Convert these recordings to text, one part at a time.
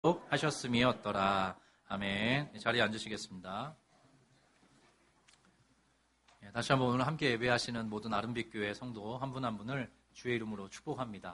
하셨음이었더라. 아멘. 자리에 앉으시겠습니다. 다시 한번 오늘 함께 예배하시는 모든 아름빛교회 성도 한 분 한 분을 주의 이름으로 축복합니다.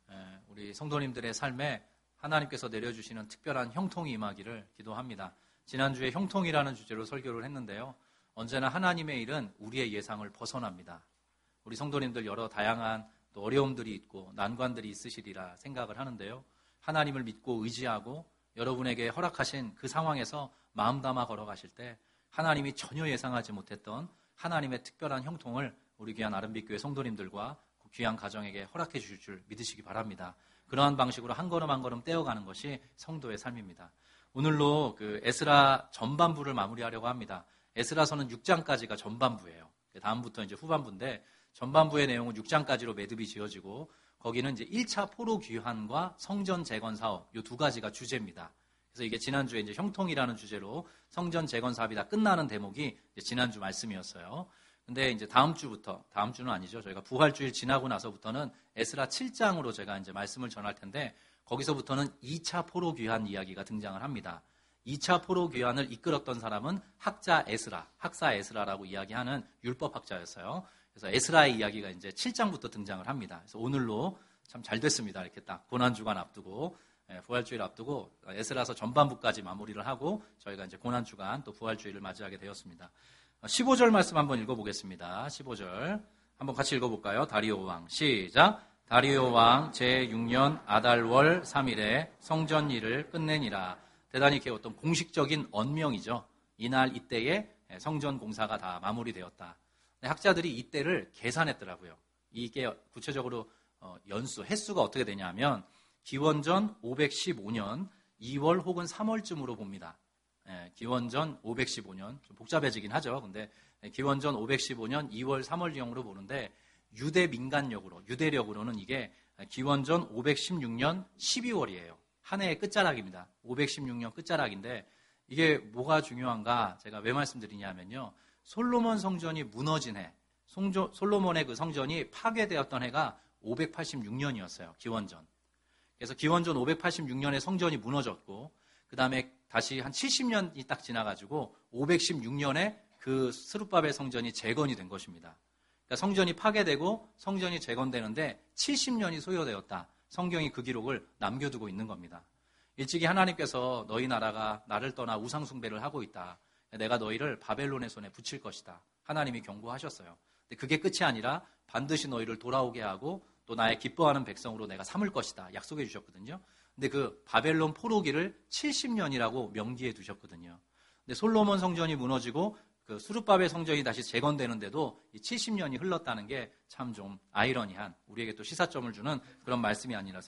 우리 성도님들의 삶에 하나님께서 내려주시는 특별한 형통이 임하기를 기도합니다. 지난주에 형통이라는 주제로 설교를 했는데요. 언제나 하나님의 일은 우리의 예상을 벗어납니다. 우리 성도님들 여러 다양한 또 어려움들이 있고 난관들이 있으시리라 생각을 하는데요. 하나님을 믿고 의지하고 여러분에게 허락하신 그 상황에서 마음 담아 걸어가실 때 하나님이 전혀 예상하지 못했던 하나님의 특별한 형통을 우리 귀한 아름빛교회 성도님들과 귀한 가정에게 허락해 주실 줄 믿으시기 바랍니다. 그러한 방식으로 한 걸음 한 걸음 떼어가는 것이 성도의 삶입니다. 오늘로 그 에스라 전반부를 마무리하려고 합니다. 에스라서는 6장까지가 전반부예요. 다음부터 이제 후반부인데 전반부의 내용은 6장까지로 매듭이 지어지고 거기는 이제 1차 포로 귀환과 성전 재건 사업 이 두 가지가 주제입니다. 그래서 이게 지난주에 이제 형통이라는 주제로 성전 재건 사업이 다 끝나는 대목이 이제 지난주 말씀이었어요. 근데 이제 다음 주는 아니죠. 저희가 부활주일 지나고 나서부터는 에스라 7장으로 제가 이제 말씀을 전할 텐데 거기서부터는 2차 포로 귀환 이야기가 등장을 합니다. 2차 포로 귀환을 이끌었던 사람은 학사 에스라라고 이야기하는 율법학자였어요. 그래서 에스라의 이야기가 이제 7장부터 등장을 합니다. 그래서 오늘로 참 잘 됐습니다. 이렇게 딱 고난주간 앞두고 부활주일 앞두고 에스라서 전반부까지 마무리를 하고 저희가 이제 고난주간 또 부활주일을 맞이하게 되었습니다. 15절 말씀 한번 읽어보겠습니다. 15절 한번 같이 읽어볼까요? 다리오 왕 시작. 다리오 왕 제6년 아달월 3일에 성전 일을 끝내니라. 대단히 이렇게 어떤 공식적인 언명이죠. 이날 이때에 성전 공사가 다 마무리되었다. 학자들이 이때를 계산했더라고요. 이게 구체적으로 횟수가 어떻게 되냐면 기원전 515년 2월 혹은 3월쯤으로 봅니다. 기원전 515년 좀 복잡해지긴 하죠. 근데 기원전 515년 2월 3월경으로 보는데 유대력으로는 이게 기원전 516년 12월이에요. 한 해의 끝자락입니다. 516년 끝자락인데 이게 뭐가 중요한가? 제가 왜 말씀드리냐면요. 솔로몬 성전이 무너진 해, 솔로몬의 그 성전이 파괴되었던 해가 586년이었어요. 기원전. 그래서 기원전 586년에 성전이 무너졌고 그 다음에 다시 한 70년이 딱 지나가지고 516년에 그 스룹바벨 성전이 재건이 된 것입니다. 그러니까 성전이 파괴되고 성전이 재건되는데 70년이 소요되었다. 성경이 그 기록을 남겨두고 있는 겁니다. 일찍이 하나님께서 너희 나라가 나를 떠나 우상 숭배를 하고 있다. 내가 너희를 바벨론의 손에 붙일 것이다. 하나님이 경고하셨어요. 근데 그게 끝이 아니라 반드시 너희를 돌아오게 하고 또 나의 기뻐하는 백성으로 내가 삼을 것이다. 약속해 주셨거든요. 근데 그 바벨론 포로기를 70년이라고 명기해 두셨거든요. 근데 솔로몬 성전이 무너지고 그 수룹바벨 성전이 다시 재건되는데도 이 70년이 흘렀다는 게 참 좀 아이러니한 우리에게 또 시사점을 주는 그런 말씀이 아닌가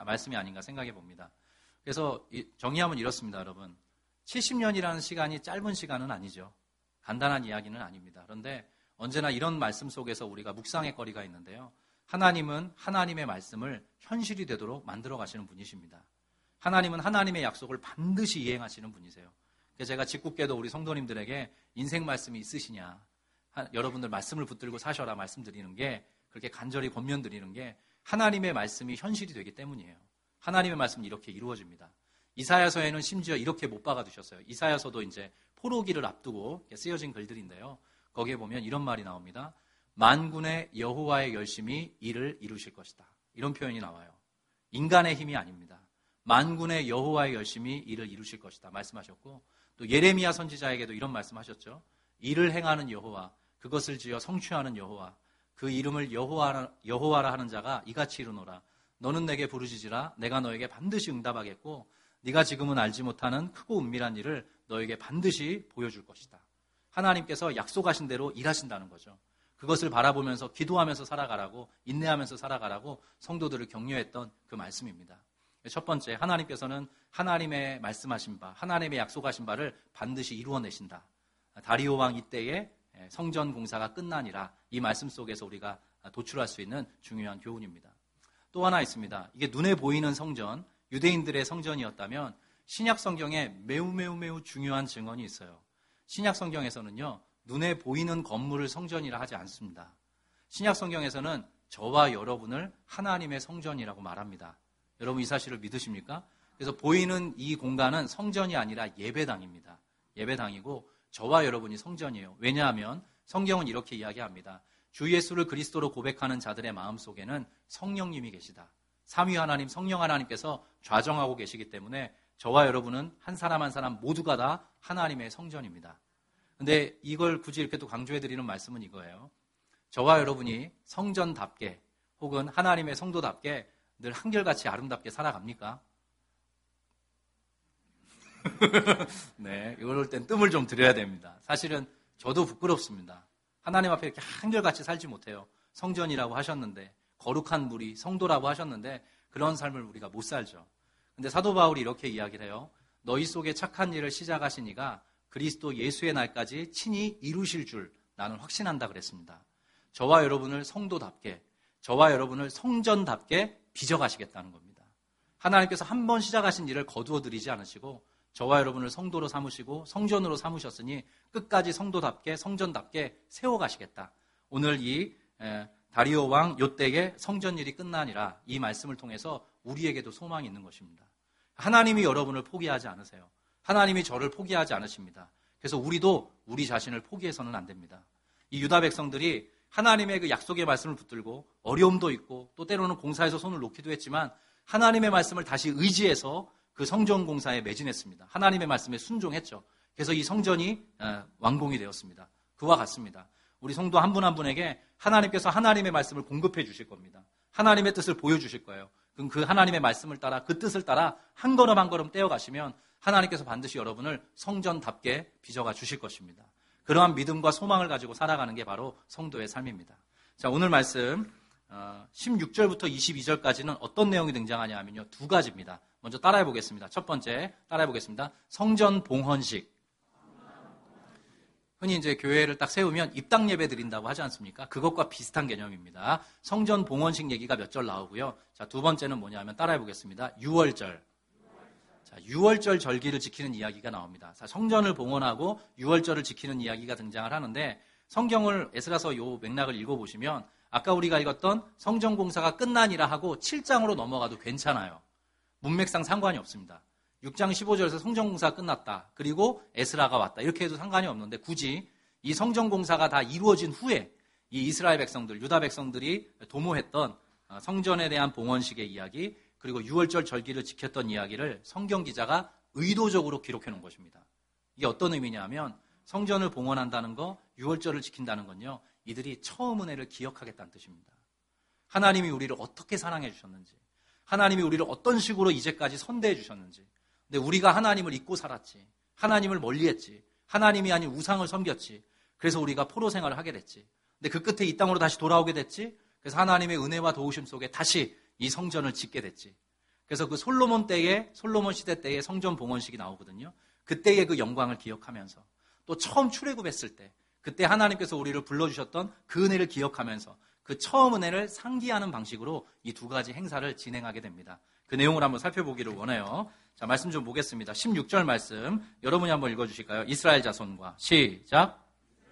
생각해 봅니다. 그래서 정리하면 이렇습니다, 여러분. 70년이라는 시간이 짧은 시간은 아니죠. 간단한 이야기는 아닙니다. 그런데 언제나 이런 말씀 속에서 우리가 묵상의 거리가 있는데요. 하나님은 하나님의 말씀을 현실이 되도록 만들어 가시는 분이십니다. 하나님은 하나님의 약속을 반드시 이행하시는 분이세요. 그래서 제가 짓궂게도 우리 성도님들에게 인생 말씀이 있으시냐, 여러분들 말씀을 붙들고 사셔라 말씀드리는 게, 그렇게 간절히 권면드리는 게 하나님의 말씀이 현실이 되기 때문이에요. 하나님의 말씀이 이렇게 이루어집니다. 이사야서에는 심지어 이렇게 못 박아두셨어요. 이사야서도 이제 포로기를 앞두고 쓰여진 글들인데요. 거기에 보면 이런 말이 나옵니다. 만군의 여호와의 열심히 일을 이루실 것이다. 이런 표현이 나와요. 인간의 힘이 아닙니다. 만군의 여호와의 열심히 일을 이루실 것이다 말씀하셨고, 또 예레미야 선지자에게도 이런 말씀하셨죠. 일을 행하는 여호와, 그것을 지어 성취하는 여호와, 그 이름을 여호와라 하는 자가 이같이 이르노라. 너는 내게 부르짖으라. 내가 너에게 반드시 응답하겠고 네가 지금은 알지 못하는 크고 은밀한 일을 너에게 반드시 보여줄 것이다. 하나님께서 약속하신 대로 일하신다는 거죠. 그것을 바라보면서 기도하면서 살아가라고, 인내하면서 살아가라고 성도들을 격려했던 그 말씀입니다. 첫 번째, 하나님께서는 하나님의 말씀하신 바, 하나님의 약속하신 바를 반드시 이루어내신다. 다리오 왕 이때에 성전 공사가 끝나니라. 이 말씀 속에서 우리가 도출할 수 있는 중요한 교훈입니다. 또 하나 있습니다. 이게 눈에 보이는 성전, 유대인들의 성전이었다면 신약 성경에 매우 중요한 증언이 있어요. 신약 성경에서는요, 눈에 보이는 건물을 성전이라 하지 않습니다. 신약 성경에서는 저와 여러분을 하나님의 성전이라고 말합니다. 여러분 이 사실을 믿으십니까? 그래서 보이는 이 공간은 성전이 아니라 예배당입니다. 예배당이고 저와 여러분이 성전이에요. 왜냐하면 성경은 이렇게 이야기합니다. 주 예수를 그리스도로 고백하는 자들의 마음속에는 성령님이 계시다. 삼위 하나님, 성령 하나님께서 좌정하고 계시기 때문에 저와 여러분은 한 사람 한 사람 모두가 다 하나님의 성전입니다. 근데 이걸 굳이 이렇게 또 강조해드리는 말씀은 이거예요. 저와 여러분이 성전답게 혹은 하나님의 성도답게 늘 한결같이 아름답게 살아갑니까? 네, 이럴 땐 뜸을 좀 들여야 됩니다. 사실은 저도 부끄럽습니다. 하나님 앞에 이렇게 한결같이 살지 못해요. 성전이라고 하셨는데, 거룩한 무리, 성도라고 하셨는데 그런 삶을 우리가 못 살죠. 근데 사도 바울이 이렇게 이야기를 해요. 너희 속에 착한 일을 시작하신 이가 그리스도 예수의 날까지 친히 이루실 줄 나는 확신한다 그랬습니다. 저와 여러분을 성도답게, 저와 여러분을 성전답게 빚어가시겠다는 겁니다. 하나님께서 한 번 시작하신 일을 거두어 드리지 않으시고 저와 여러분을 성도로 삼으시고 성전으로 삼으셨으니 끝까지 성도답게 성전답게 세워가시겠다. 오늘 이 다리오 왕 요때의 성전일이 끝나니라 이 말씀을 통해서 우리에게도 소망이 있는 것입니다. 하나님이 여러분을 포기하지 않으세요. 하나님이 저를 포기하지 않으십니다. 그래서 우리도 우리 자신을 포기해서는 안 됩니다. 이 유다 백성들이 하나님의 그 약속의 말씀을 붙들고 어려움도 있고 또 때로는 공사에서 손을 놓기도 했지만 하나님의 말씀을 다시 의지해서 그 성전 공사에 매진했습니다. 하나님의 말씀에 순종했죠. 그래서 이 성전이 완공이 되었습니다. 그와 같습니다. 우리 성도 한 분 한 분에게 하나님께서 하나님의 말씀을 공급해 주실 겁니다. 하나님의 뜻을 보여주실 거예요. 그럼 그 하나님의 말씀을 따라 그 뜻을 따라 한 걸음 한 걸음 떼어가시면 하나님께서 반드시 여러분을 성전답게 빚어가 주실 것입니다. 그러한 믿음과 소망을 가지고 살아가는 게 바로 성도의 삶입니다. 자, 오늘 말씀 16절부터 22절까지는 어떤 내용이 등장하냐 하면요. 두 가지입니다. 먼저 따라해 보겠습니다. 첫 번째 따라해 보겠습니다. 성전 봉헌식. 흔히 이제 교회를 딱 세우면 입당 예배 드린다고 하지 않습니까? 그것과 비슷한 개념입니다. 성전 봉헌식 얘기가 몇 절 나오고요. 자, 두 번째는 뭐냐면 따라해 보겠습니다. 6월절. 자, 6월절 절기를 지키는 이야기가 나옵니다. 자, 성전을 봉헌하고 6월절을 지키는 이야기가 등장을 하는데 성경을 에스라서 요 맥락을 읽어보시면 아까 우리가 읽었던 성전 공사가 끝나니라 하고 7장으로 넘어가도 괜찮아요. 문맥상 상관이 없습니다. 6장 15절에서 성전 공사가 끝났다. 그리고 에스라가 왔다. 이렇게 해도 상관이 없는데 굳이 이 성전 공사가 다 이루어진 후에 이 이스라엘 백성들, 유다 백성들이 도모했던 성전에 대한 봉헌식의 이야기 그리고 6월절 절기를 지켰던 이야기를 성경 기자가 의도적으로 기록해 놓은 것입니다. 이게 어떤 의미냐면 성전을 봉헌한다는 거, 6월절을 지킨다는 건요. 이들이 처음 은혜를 기억하겠다는 뜻입니다. 하나님이 우리를 어떻게 사랑해 주셨는지 하나님이 우리를 어떤 식으로 이제까지 선대해 주셨는지 근데 우리가 하나님을 잊고 살았지 하나님을 멀리했지 하나님이 아닌 우상을 섬겼지 그래서 우리가 포로 생활을 하게 됐지 근데 그 끝에 이 땅으로 다시 돌아오게 됐지 그래서 하나님의 은혜와 도우심 속에 다시 이 성전을 짓게 됐지 그래서 그 솔로몬 시대 때의 성전 봉헌식이 나오거든요. 그때의 그 영광을 기억하면서 또 처음 출애굽했을 때 그때 하나님께서 우리를 불러주셨던 그 은혜를 기억하면서 그 처음 은혜를 상기하는 방식으로 이 두 가지 행사를 진행하게 됩니다. 그 내용을 한번 살펴보기를 원해요. 자, 말씀 좀 보겠습니다. 16절 말씀 여러분이 한번 읽어주실까요? 이스라엘 자손과 시작.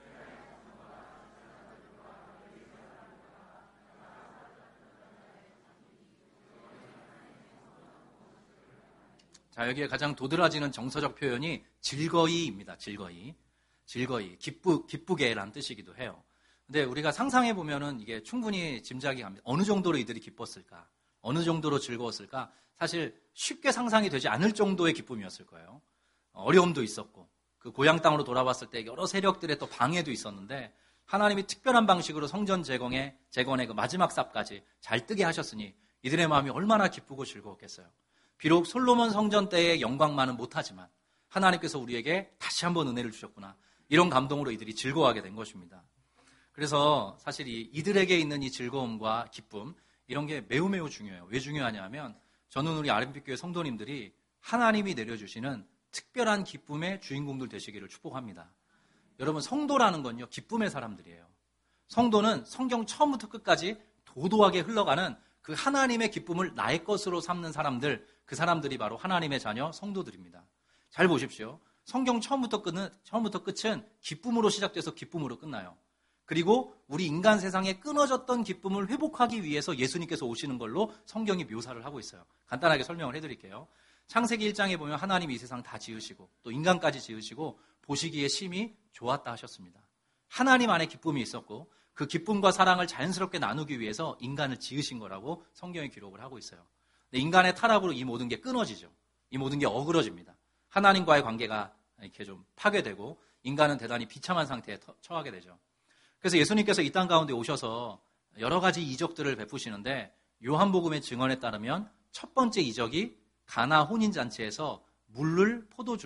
자, 여기에 가장 도드라지는 정서적 표현이 즐거이입니다. 즐거이, 기쁘게라는 뜻이기도 해요. 근데 우리가 상상해 보면은 이게 충분히 짐작이 갑니다. 어느 정도로 이들이 기뻤을까? 어느 정도로 즐거웠을까? 사실 쉽게 상상이 되지 않을 정도의 기쁨이었을 거예요. 어려움도 있었고 그 고향 땅으로 돌아왔을 때 여러 세력들의 또 방해도 있었는데 하나님이 특별한 방식으로 성전 재건의 그 마지막 삽까지 잘 뜨게 하셨으니 이들의 마음이 얼마나 기쁘고 즐거웠겠어요. 비록 솔로몬 성전 때의 영광만은 못하지만 하나님께서 우리에게 다시 한번 은혜를 주셨구나. 이런 감동으로 이들이 즐거워하게 된 것입니다. 그래서 사실 이들에게 있는 이 즐거움과 기쁨 이런 게 매우 중요해요. 왜 중요하냐 하면 저는 우리 RMB교회 성도님들이 하나님이 내려주시는 특별한 기쁨의 주인공들 되시기를 축복합니다. 여러분 성도라는 건요. 기쁨의 사람들이에요. 성도는 성경 처음부터 끝까지 도도하게 흘러가는 그 하나님의 기쁨을 나의 것으로 삼는 사람들 그 사람들이 바로 하나님의 자녀 성도들입니다. 잘 보십시오. 성경 처음부터 끝은 기쁨으로 시작돼서 기쁨으로 끝나요. 그리고 우리 인간 세상에 끊어졌던 기쁨을 회복하기 위해서 예수님께서 오시는 걸로 성경이 묘사를 하고 있어요. 간단하게 설명을 해드릴게요. 창세기 1장에 보면 하나님이 이 세상 다 지으시고 또 인간까지 지으시고 보시기에 심히 좋았다 하셨습니다. 하나님 안에 기쁨이 있었고 그 기쁨과 사랑을 자연스럽게 나누기 위해서 인간을 지으신 거라고 성경이 기록을 하고 있어요. 근데 인간의 타락으로 이 모든 게 끊어지죠. 이 모든 게 어그러집니다. 하나님과의 관계가 이렇게 좀 파괴되고 인간은 대단히 비참한 상태에 처하게 되죠. 그래서 예수님께서 이 땅 가운데 오셔서 여러 가지 이적들을 베푸시는데 요한복음의 증언에 따르면 첫 번째 이적이 가나 혼인잔치에서 물로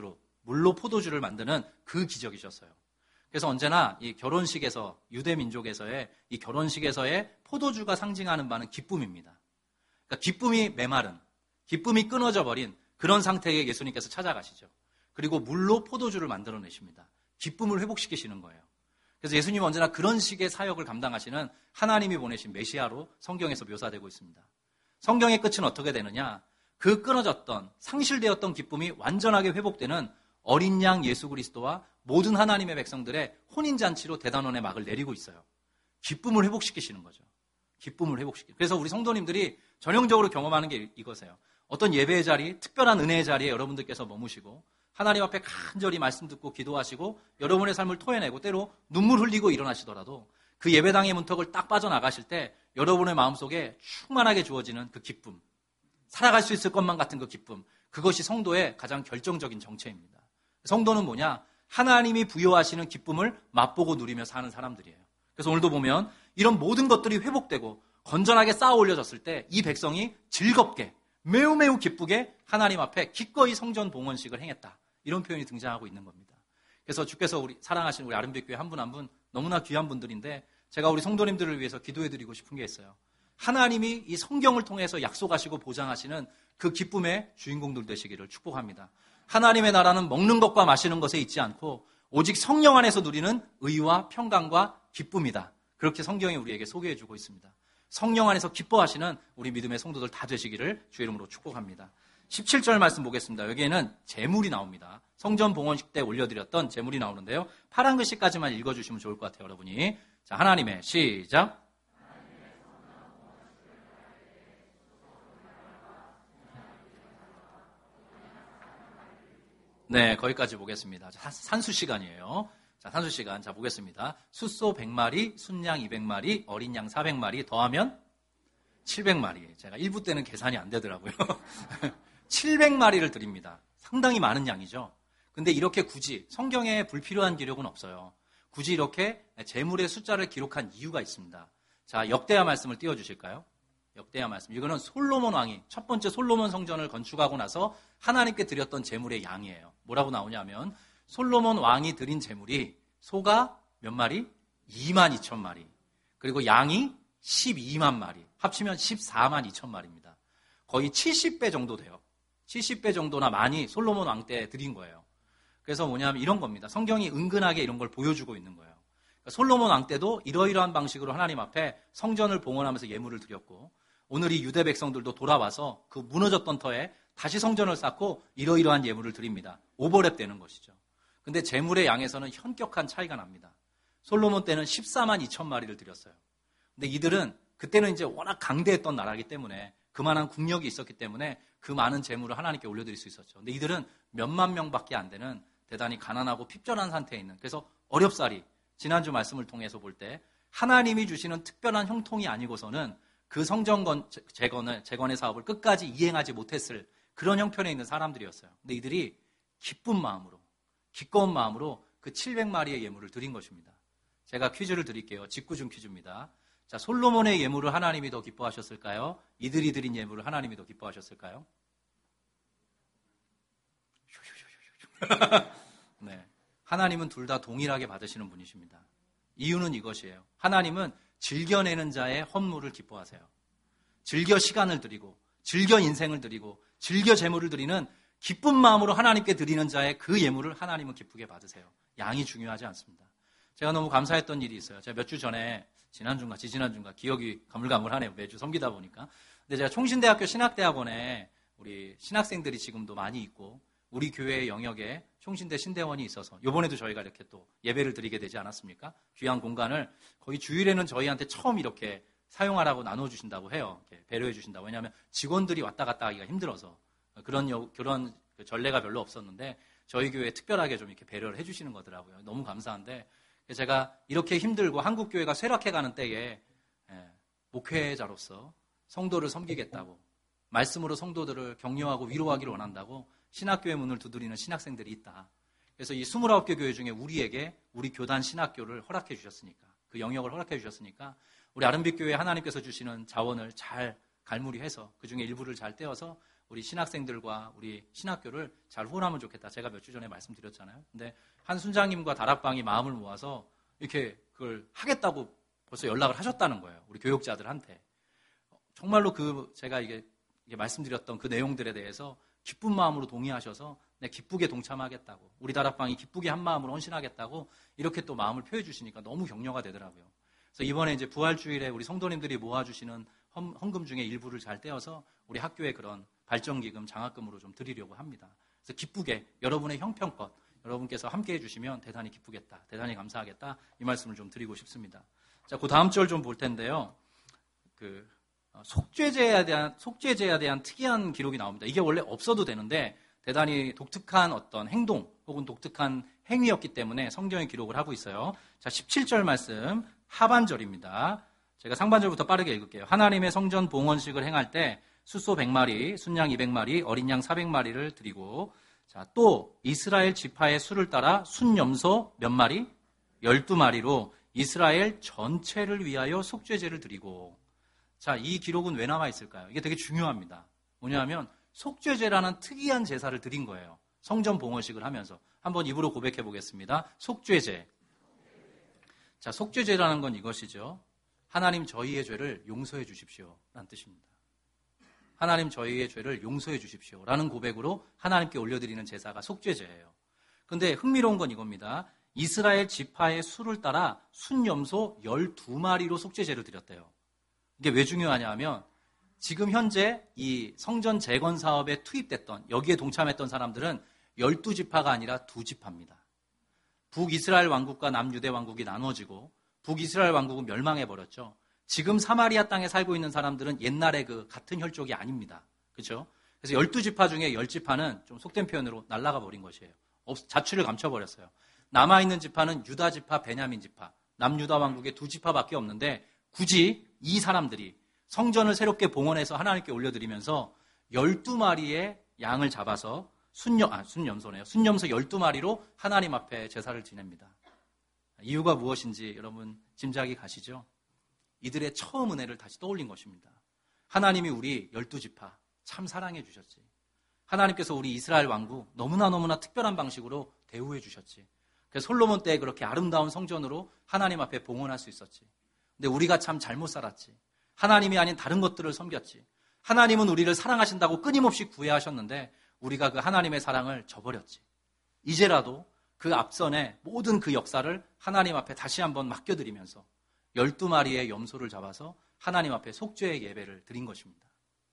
포도주를 만드는 그 기적이셨어요. 그래서 언제나 이 결혼식에서 유대 민족에서의 이 결혼식에서의 포도주가 상징하는 바는 기쁨입니다. 그러니까 기쁨이 메마른, 기쁨이 끊어져 버린 그런 상태에 예수님께서 찾아가시죠. 그리고 물로 포도주를 만들어내십니다. 기쁨을 회복시키시는 거예요. 그래서 예수님은 언제나 그런 식의 사역을 감당하시는 하나님이 보내신 메시아로 성경에서 묘사되고 있습니다. 성경의 끝은 어떻게 되느냐? 그 끊어졌던, 상실되었던 기쁨이 완전하게 회복되는 어린 양 예수 그리스도와 모든 하나님의 백성들의 혼인잔치로 대단원의 막을 내리고 있어요. 기쁨을 회복시키시는 거죠. 기쁨을 회복시키는. 그래서 우리 성도님들이 전형적으로 경험하는 게 이거세요. 어떤 예배의 자리, 특별한 은혜의 자리에 여러분들께서 머무시고 하나님 앞에 간절히 말씀 듣고 기도하시고 여러분의 삶을 토해내고 때로 눈물 흘리고 일어나시더라도 그 예배당의 문턱을 딱 빠져나가실 때 여러분의 마음속에 충만하게 주어지는 그 기쁨, 살아갈 수 있을 것만 같은 그 기쁨, 그것이 성도의 가장 결정적인 정체입니다. 성도는 뭐냐? 하나님이 부여하시는 기쁨을 맛보고 누리며 사는 사람들이에요. 그래서 오늘도 보면 이런 모든 것들이 회복되고 건전하게 쌓아 올려졌을 때 이 백성이 즐겁게 매우 기쁘게 하나님 앞에 기꺼이 성전 봉헌식을 행했다. 이런 표현이 등장하고 있는 겁니다. 그래서 주께서 우리 사랑하시는 우리 아름빛교회 한 분 한 분 너무나 귀한 분들인데 제가 우리 성도님들을 위해서 기도해드리고 싶은 게 있어요. 하나님이 이 성경을 통해서 약속하시고 보장하시는 그 기쁨의 주인공들 되시기를 축복합니다. 하나님의 나라는 먹는 것과 마시는 것에 있지 않고 오직 성령 안에서 누리는 의와 평강과 기쁨이다. 그렇게 성경이 우리에게 소개해주고 있습니다. 성령 안에서 기뻐하시는 우리 믿음의 성도들 다 되시기를 주의 이름으로 축복합니다. 17절 말씀 보겠습니다. 여기에는 제물이 나옵니다. 성전 봉헌식 때 올려드렸던 제물이 나오는데요. 파란 글씨까지만 읽어주시면 좋을 것 같아요, 여러분이. 자, 하나님의 시작. 네, 거기까지 보겠습니다. 산수 시간이에요. 자, 산수 시간. 자, 보겠습니다. 숫소 100마리, 순양 200마리, 어린 양 400마리 더하면 700마리. 제가 1부 때는 계산이 안 되더라고요. 700마리를 드립니다. 상당히 많은 양이죠. 근데 이렇게 굳이 성경에 불필요한 기록은 없어요. 굳이 이렇게 제물의 숫자를 기록한 이유가 있습니다. 자, 역대하 말씀을 띄워주실까요? 역대하 말씀. 이거는 솔로몬 왕이 첫 번째 솔로몬 성전을 건축하고 나서 하나님께 드렸던 제물의 양이에요. 뭐라고 나오냐면 솔로몬 왕이 드린 제물이 소가 몇 마리? 2만 2천 마리. 그리고 양이 12만 마리. 합치면 14만 2천 마리입니다. 거의 70배 정도 돼요. 70배 정도나 많이 솔로몬 왕 때 드린 거예요. 그래서 뭐냐면 이런 겁니다. 성경이 은근하게 이런 걸 보여주고 있는 거예요. 그러니까 솔로몬 왕 때도 이러이러한 방식으로 하나님 앞에 성전을 봉헌하면서 예물을 드렸고 오늘 이 유대 백성들도 돌아와서 그 무너졌던 터에 다시 성전을 쌓고 이러이러한 예물을 드립니다. 오버랩 되는 것이죠. 근데 제물의 양에서는 현격한 차이가 납니다. 솔로몬 때는 14만 2천 마리를 드렸어요. 근데 이들은 그때는 이제 워낙 강대했던 나라이기 때문에 그만한 국력이 있었기 때문에 그 많은 제물을 하나님께 올려드릴 수 있었죠. 근데 이들은 몇만 명밖에 안 되는 대단히 가난하고 핍절한 상태에 있는 그래서 어렵사리 지난주 말씀을 통해서 볼 때 하나님이 주시는 특별한 형통이 아니고서는 그 성전 재건의 사업을 끝까지 이행하지 못했을 그런 형편에 있는 사람들이었어요. 근데 이들이 기쁜 마음으로 기꺼운 마음으로 그 700마리의 예물을 드린 것입니다. 제가 퀴즈를 드릴게요. 직구중 퀴즈입니다. 자, 솔로몬의 예물을 하나님이 더 기뻐하셨을까요? 이들이 드린 예물을 하나님이 더 기뻐하셨을까요? 네, 하나님은 둘 다 동일하게 받으시는 분이십니다. 이유는 이것이에요. 하나님은 즐겨내는 자의 헌물을 기뻐하세요. 즐겨 시간을 드리고 즐겨 인생을 드리고 즐겨 재물을 드리는 기쁜 마음으로 하나님께 드리는 자의 그 예물을 하나님은 기쁘게 받으세요. 양이 중요하지 않습니다. 제가 너무 감사했던 일이 있어요. 제가 몇 주 전에 지난주인가 지지난주인가 기억이 가물가물하네요. 매주 섬기다 보니까. 근데 제가 총신대학교 신학대학원에 우리 신학생들이 지금도 많이 있고 우리 교회의 영역에 총신대 신대원이 있어서 이번에도 저희가 이렇게 또 예배를 드리게 되지 않았습니까? 귀한 공간을 거의 주일에는 저희한테 처음 이렇게 사용하라고 나눠주신다고 해요. 이렇게 배려해 주신다고. 왜냐하면 직원들이 왔다 갔다 하기가 힘들어서 그런 전례가 별로 없었는데 저희 교회에 특별하게 좀 이렇게 배려를 해주시는 거더라고요. 너무 감사한데 제가 이렇게 힘들고 한국 교회가 쇠락해가는 때에 목회자로서 성도를 섬기겠다고 말씀으로 성도들을 격려하고 위로하기를 원한다고 신학교의 문을 두드리는 신학생들이 있다. 그래서 이 29개 교회 중에 우리에게 우리 교단 신학교를 허락해 주셨으니까 그 영역을 허락해 주셨으니까 우리 아름빛 교회 하나님께서 주시는 자원을 잘 갈무리해서 그중에 일부를 잘 떼어서 우리 신학생들과 우리 신학교를 잘 후원하면 좋겠다. 제가 몇 주 전에 말씀드렸잖아요. 근데 한 순장님과 다락방이 마음을 모아서 이렇게 그걸 하겠다고 벌써 연락을 하셨다는 거예요. 우리 교육자들한테. 정말로 제가 이게 말씀드렸던 그 내용들에 대해서 기쁜 마음으로 동의하셔서 기쁘게 동참하겠다고 우리 다락방이 기쁘게 한 마음으로 헌신하겠다고 이렇게 또 마음을 표해 주시니까 너무 격려가 되더라고요. 그래서 이번에 이제 부활주일에 우리 성도님들이 모아주시는 헌금 중에 일부를 잘 떼어서 우리 학교에 그런 발전기금, 장학금으로 좀 드리려고 합니다. 그래서 기쁘게 여러분의 형편껏 여러분께서 함께 해주시면 대단히 기쁘겠다, 대단히 감사하겠다 이 말씀을 좀 드리고 싶습니다. 자, 그 다음 절 좀 볼 텐데요. 속죄제에 대한 특이한 기록이 나옵니다. 이게 원래 없어도 되는데 대단히 독특한 어떤 행동 혹은 독특한 행위였기 때문에 성경에 기록을 하고 있어요. 자, 17절 말씀 하반절입니다. 제가 상반절부터 빠르게 읽을게요. 하나님의 성전 봉헌식을 행할 때 숫소 100마리, 순양 200마리, 어린 양 400마리를 드리고 자, 또 이스라엘 지파의 수를 따라 순염소 몇 마리? 12마리로 이스라엘 전체를 위하여 속죄제를 드리고 자, 이 기록은 왜 남아 있을까요? 이게 되게 중요합니다. 뭐냐면 속죄제라는 특이한 제사를 드린 거예요. 성전 봉헌식을 하면서 한번 입으로 고백해 보겠습니다. 속죄제. 자, 속죄제라는 건 이것이죠. 하나님 저희의 죄를 용서해 주십시오 라는 뜻입니다. 하나님 저희의 죄를 용서해 주십시오 라는 고백으로 하나님께 올려드리는 제사가 속죄제예요. 그런데 흥미로운 건 이겁니다. 이스라엘 지파의 수를 따라 순염소 12마리로 속죄제를 드렸대요. 이게 왜 중요하냐 하면 지금 현재 이 성전 재건 사업에 투입됐던 여기에 동참했던 사람들은 12지파가 아니라 2지파입니다. 북이스라엘 왕국과 남유대 왕국이 나눠지고 북이스라엘 왕국은 멸망해버렸죠. 지금 사마리아 땅에 살고 있는 사람들은 옛날에 그 같은 혈족이 아닙니다. 그렇죠? 그래서 12지파 중에 10지파는 좀 속된 표현으로 날아가 버린 것이에요. 자취를 감춰버렸어요. 남아있는 지파는 유다 지파, 베냐민 지파, 남유다 왕국의 2지파밖에 없는데 굳이 이 사람들이 성전을 새롭게 봉헌해서 하나님께 올려드리면서 12마리의 양을 잡아서 순염소네요. 순염소 12마리로 하나님 앞에 제사를 지냅니다. 이유가 무엇인지 여러분 짐작이 가시죠? 이들의 처음 은혜를 다시 떠올린 것입니다. 하나님이 우리 12지파 참 사랑해 주셨지. 하나님께서 우리 이스라엘 왕국 너무나 특별한 방식으로 대우해 주셨지. 그래서 솔로몬 때 그렇게 아름다운 성전으로 하나님 앞에 봉헌할 수 있었지. 근데 우리가 참 잘못 살았지. 하나님이 아닌 다른 것들을 섬겼지. 하나님은 우리를 사랑하신다고 끊임없이 구애하셨는데 우리가 그 하나님의 사랑을 저버렸지. 이제라도 그 앞선의 모든 그 역사를 하나님 앞에 다시 한번 맡겨드리면서 12마리의 염소를 잡아서 하나님 앞에 속죄의 예배를 드린 것입니다.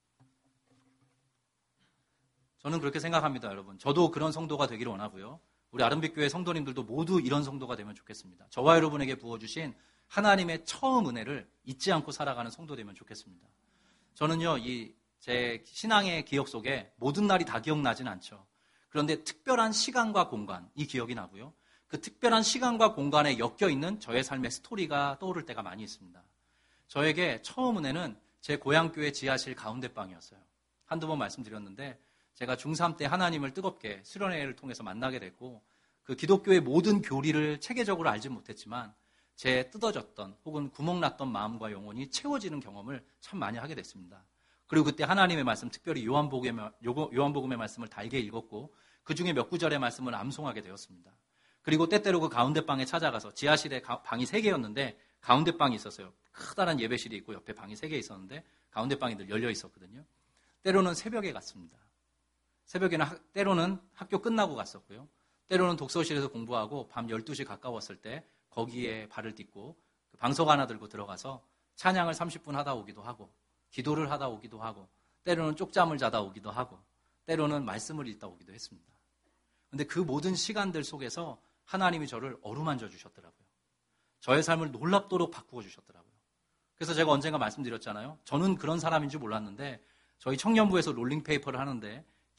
저는 그렇게 생각합니다, 여러분. 저도 그런 성도가 되기를 원하고요. 우리 아름빛교회 성도님들도 모두 이런 성도가 되면 좋겠습니다. 저와 여러분에게 부어주신 하나님의 처음 은혜를 잊지 않고 살아가는 성도 되면 좋겠습니다. 저는요, 제 신앙의 기억 속에 모든 날이 다 기억나진 않죠. 그런데 특별한 시간과 공간, 이 기억이 나고요. 그 특별한 시간과 공간에 엮여있는 저의 삶의 스토리가 떠오를 때가 많이 있습니다. 저에게 처음 은혜는 제 고향교회 지하실 가운데방이었어요. 한두 번 말씀드렸는데 제가 중3 때 하나님을 뜨겁게 수련회를 통해서 만나게 됐고 그 기독교의 모든 교리를 체계적으로 알지 못했지만 제 뜯어졌던 혹은 구멍났던 마음과 영혼이 채워지는 경험을 참 많이 하게 됐습니다. 그리고 그때 하나님의 말씀, 특별히 요한복음의 말씀을 달게 읽었고 그 중에 몇 구절의 말씀을 암송하게 되었습니다. 그리고 때때로 그 가운데방에 찾아가서 지하실에 방이 3개였는데 가운데방이 있었어요. 크다란 예배실이 있고 옆에 방이 3개 있었는데 가운데방이 늘 열려 있었거든요. 때로는 새벽에 갔습니다. 때로는 학교 끝나고 갔었고요. 때로는 독서실에서 공부하고 밤 12시 가까웠을 때 거기에 발을 딛고 방석 하나 들고 들어가서 찬양을 30분 하다 오기도 하고 기도를 하다 오기도 하고 때로는 쪽잠을 자다 오기도 하고 때로는 말씀을 읽다 오기도 했습니다. 그런데 그 모든 시간들 속에서 하나님이 저를 어루만져 주셨더라고요. 저의 삶을 놀랍도록 바꾸어 주셨더라고요. 그래서 제가 언젠가 말씀드렸잖아요. 저는 그런 사람인 줄 몰랐는데 저희 청년부에서 롤링페이퍼를 하는데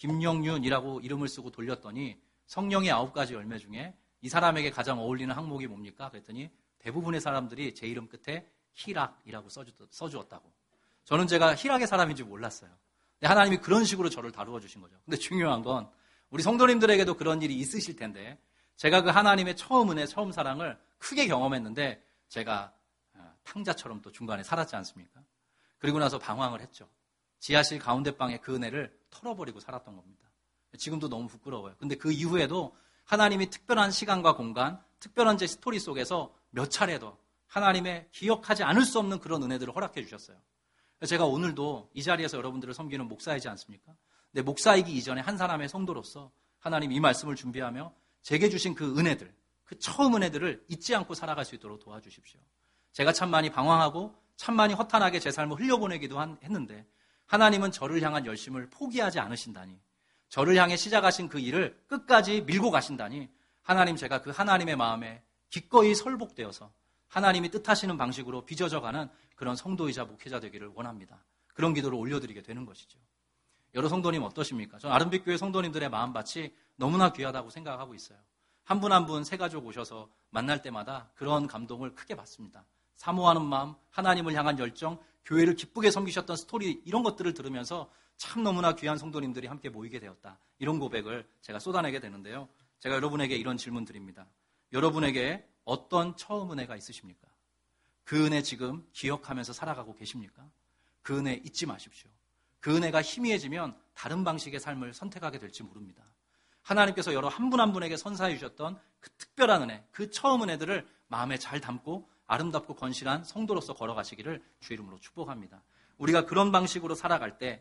김영윤이라고 이름을 쓰고 돌렸더니 성령의 9가지 열매 중에 이 사람에게 가장 어울리는 항목이 뭡니까? 그랬더니 대부분의 사람들이 제 이름 끝에 희락이라고 써주었다고. 저는 제가 희락의 사람인지 몰랐어요. 근데 하나님이 그런 식으로 저를 다루어 주신 거죠. 근데 중요한 건 우리 성도님들에게도 그런 일이 있으실 텐데 제가 그 하나님의 처음 은혜, 처음 사랑을 크게 경험했는데 제가 탕자처럼 또 중간에 살았지 않습니까? 그리고 나서 방황을 했죠. 지하실 가운데 방에 그 은혜를 털어버리고 살았던 겁니다. 지금도 너무 부끄러워요. 근데 그 이후에도 하나님이 특별한 시간과 공간, 특별한 제 스토리 속에서 몇 차례도 하나님의 기억하지 않을 수 없는 그런 은혜들을 허락해 주셨어요. 제가 오늘도 이 자리에서 여러분들을 섬기는 목사이지 않습니까? 근데 목사이기 이전에 한 사람의 성도로서 하나님 이 말씀을 준비하며 제게 주신 그 은혜들, 그 처음 은혜들을 잊지 않고 살아갈 수 있도록 도와주십시오. 제가 참 많이 방황하고 참 많이 허탄하게 제 삶을 흘려보내기도 했는데 하나님은 저를 향한 열심을 포기하지 않으신다니, 저를 향해 시작하신 그 일을 끝까지 밀고 가신다니 하나님, 제가 그 하나님의 마음에 기꺼이 설복되어서 하나님이 뜻하시는 방식으로 빚어져가는 그런 성도이자 목회자 되기를 원합니다. 그런 기도를 올려드리게 되는 것이죠. 여러 성도님 어떠십니까? 저는 아름빛교회 성도님들의 마음밭이 너무나 귀하다고 생각하고 있어요. 한 분 한 분 새 가족 오셔서 만날 때마다 그런 감동을 크게 받습니다. 사모하는 마음, 하나님을 향한 열정, 교회를 기쁘게 섬기셨던 스토리, 이런 것들을 들으면서 참 너무나 귀한 성도님들이 함께 모이게 되었다. 이런 고백을 제가 쏟아내게 되는데요. 제가 여러분에게 이런 질문 드립니다. 여러분에게 어떤 처음 은혜가 있으십니까? 그 은혜 지금 기억하면서 살아가고 계십니까? 그 은혜 잊지 마십시오. 그 은혜가 희미해지면 다른 방식의 삶을 선택하게 될지 모릅니다. 하나님께서 여러 한 분 한 분에게 선사해 주셨던 그 특별한 은혜, 그 처음 은혜들을 마음에 잘 담고 아름답고 건실한 성도로서 걸어가시기를 주 이름으로 축복합니다. 우리가 그런 방식으로 살아갈 때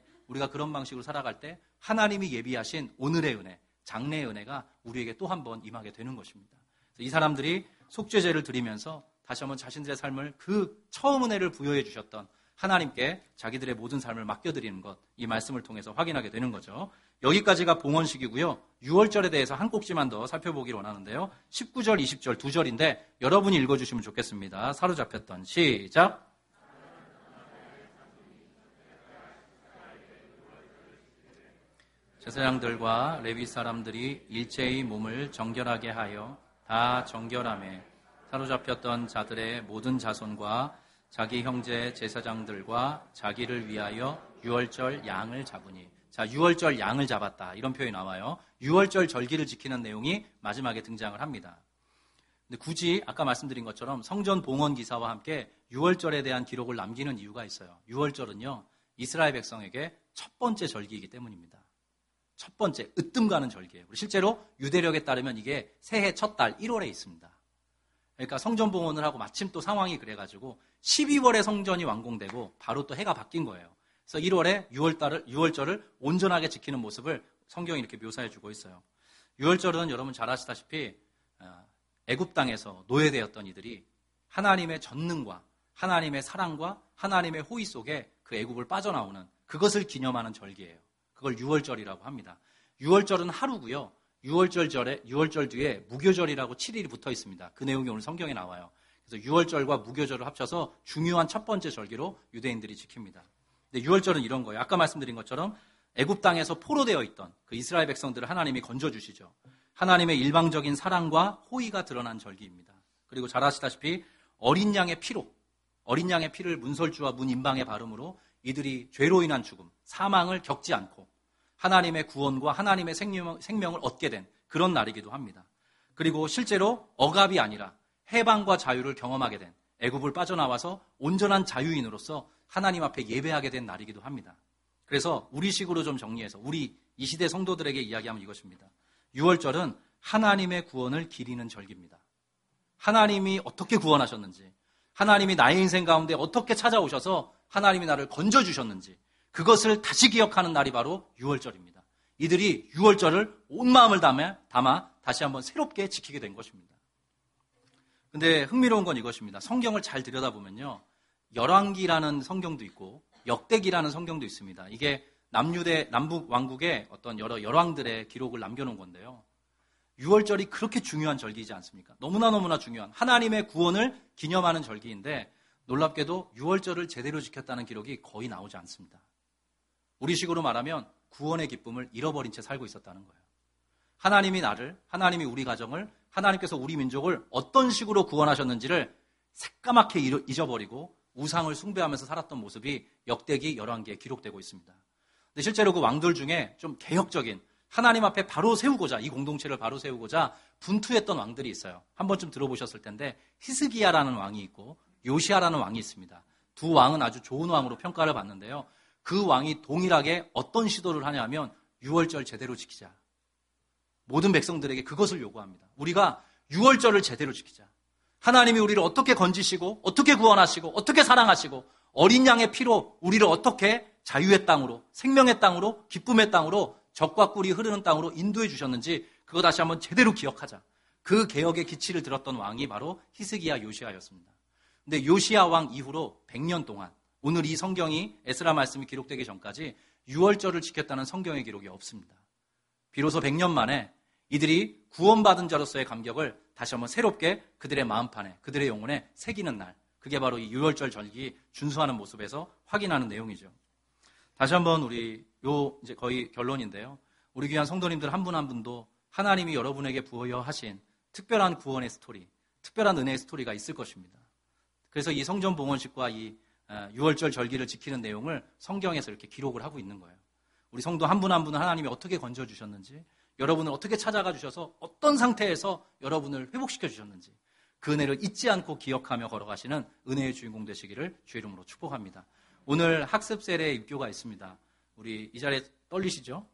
하나님이 예비하신 오늘의 은혜, 장래의 은혜가 우리에게 또 한 번 임하게 되는 것입니다. 이 사람들이 속죄제를 드리면서 다시 한번 자신들의 삶을 그 처음 은혜를 부여해 주셨던 하나님께 자기들의 모든 삶을 맡겨드리는 것, 이 말씀을 통해서 확인하게 되는 거죠. 여기까지가 봉헌식이고요. 6월절에 대해서 한 꼭지만 더 살펴보기를 원하는데요. 19절, 20절 두 절인데 여러분이 읽어주시면 좋겠습니다. 사로잡혔던 시작. 제사장들과 레위 사람들이 일제히 몸을 정결하게 하여 다 정결함에 사로잡혔던 자들의 모든 자손과 자기 형제 제사장들과 자기를 위하여 6월절 양을 잡으니. 자, 6월절 양을 잡았다. 이런 표현이 나와요. 6월절 절기를 지키는 내용이 마지막에 등장을 합니다. 근데 굳이 아까 말씀드린 것처럼 성전 봉헌 기사와 함께 6월절에 대한 기록을 남기는 이유가 있어요. 6월절은요, 이스라엘 백성에게 첫 번째 절기이기 때문입니다. 첫 번째, 으뜸 가는 절기예요. 실제로 유대력에 따르면 이게 새해 첫 달 1월에 있습니다. 그러니까 성전 봉헌을 하고 마침 또 상황이 그래가지고 12월에 성전이 완공되고 바로 또 해가 바뀐 거예요. 그래서 1월에 6월절을 온전하게 지키는 모습을 성경이 이렇게 묘사해주고 있어요. 6월절은 여러분 잘 아시다시피 애굽 땅에서 노예되었던 이들이 하나님의 전능과 하나님의 사랑과 하나님의 호의 속에 그 애굽을 빠져나오는 그것을 기념하는 절기예요. 그걸 6월절이라고 합니다. 6월절은 하루고요. 6월절 뒤에 무교절이라고 7일이 붙어 있습니다. 그 내용이 오늘 성경에 나와요. 그래서 6월절과 무교절을 합쳐서 중요한 첫 번째 절기로 유대인들이 지킵니다. 근데 6월절은 이런 거예요. 아까 말씀드린 것처럼 애굽 땅에서 포로되어 있던 그 이스라엘 백성들을 하나님이 건져주시죠. 하나님의 일방적인 사랑과 호의가 드러난 절기입니다. 그리고 잘 아시다시피 어린 양의 피를 문설주와 문인방에 바름으로 이들이 죄로 인한 죽음, 사망을 겪지 않고 하나님의 구원과 하나님의 생명을 얻게 된 그런 날이기도 합니다. 그리고 실제로 억압이 아니라 해방과 자유를 경험하게 된, 애굽을 빠져나와서 온전한 자유인으로서 하나님 앞에 예배하게 된 날이기도 합니다. 그래서 우리식으로 좀 정리해서 우리 이 시대 성도들에게 이야기하면 이것입니다. 6월절은 하나님의 구원을 기리는 절기입니다. 하나님이 어떻게 구원하셨는지, 하나님이 나의 인생 가운데 어떻게 찾아오셔서 하나님이 나를 건져주셨는지, 그것을 다시 기억하는 날이 바로 6월절입니다. 이들이 6월절을 온 마음을 담아 다시 한번 새롭게 지키게 된 것입니다. 근데 흥미로운 건 이것입니다. 성경을 잘 들여다보면요, 열왕기라는 성경도 있고 역대기라는 성경도 있습니다. 이게 남북 왕국의 어떤 여러 열왕들의 기록을 남겨놓은 건데요. 6월절이 그렇게 중요한 절기이지 않습니까? 너무나 중요한 하나님의 구원을 기념하는 절기인데 놀랍게도 6월절을 제대로 지켰다는 기록이 거의 나오지 않습니다. 우리식으로 말하면 구원의 기쁨을 잃어버린 채 살고 있었다는 거예요. 하나님이 나를, 하나님이 우리 가정을, 하나님께서 우리 민족을 어떤 식으로 구원하셨는지를 새까맣게 잊어버리고 우상을 숭배하면서 살았던 모습이 역대기 11개에 기록되고 있습니다. 근데 실제로 그 왕들 중에 좀 개혁적인, 하나님 앞에 바로 세우고자, 이 공동체를 바로 세우고자 분투했던 왕들이 있어요. 한 번쯤 들어보셨을 텐데 히스기야라는 왕이 있고 요시야라는 왕이 있습니다. 두 왕은 아주 좋은 왕으로 평가를 받는데요. 그 왕이 동일하게 어떤 시도를 하냐면 6월절 제대로 지키자. 모든 백성들에게 그것을 요구합니다. 우리가 6월절을 제대로 지키자. 하나님이 우리를 어떻게 건지시고 어떻게 구원하시고 어떻게 사랑하시고 어린 양의 피로 우리를 어떻게 자유의 땅으로, 생명의 땅으로, 기쁨의 땅으로, 젖과 꿀이 흐르는 땅으로 인도해 주셨는지 그거 다시 한번 제대로 기억하자. 그 개혁의 기치를 들었던 왕이 바로 히스기야 요시야였습니다. 근데 요시야 왕 이후로 100년 동안 오늘 이 성경이 에스라 말씀이 기록되기 전까지 6월절을 지켰다는 성경의 기록이 없습니다. 비로소 100년 만에 이들이 구원받은 자로서의 감격을 다시 한번 새롭게 그들의 마음판에, 그들의 영혼에 새기는 날. 그게 바로 이 6월절 절기 준수하는 모습에서 확인하는 내용이죠. 다시 한번 우리 이제 거의 결론인데요. 우리 귀한 성도님들 한 분 한 분도 하나님이 여러분에게 부여하신 특별한 구원의 스토리, 특별한 은혜의 스토리가 있을 것입니다. 그래서 이 성전 봉헌식과 이 6월절 절기를 지키는 내용을 성경에서 이렇게 기록을 하고 있는 거예요. 우리 성도 한 분 한 분은 하나님이 어떻게 건져주셨는지, 여러분을 어떻게 찾아가 주셔서 어떤 상태에서 여러분을 회복시켜 주셨는지 그 은혜를 잊지 않고 기억하며 걸어가시는 은혜의 주인공 되시기를 주의 이름으로 축복합니다. 오늘 학습 세례 입교가 있습니다. 우리 이 자리에 떨리시죠?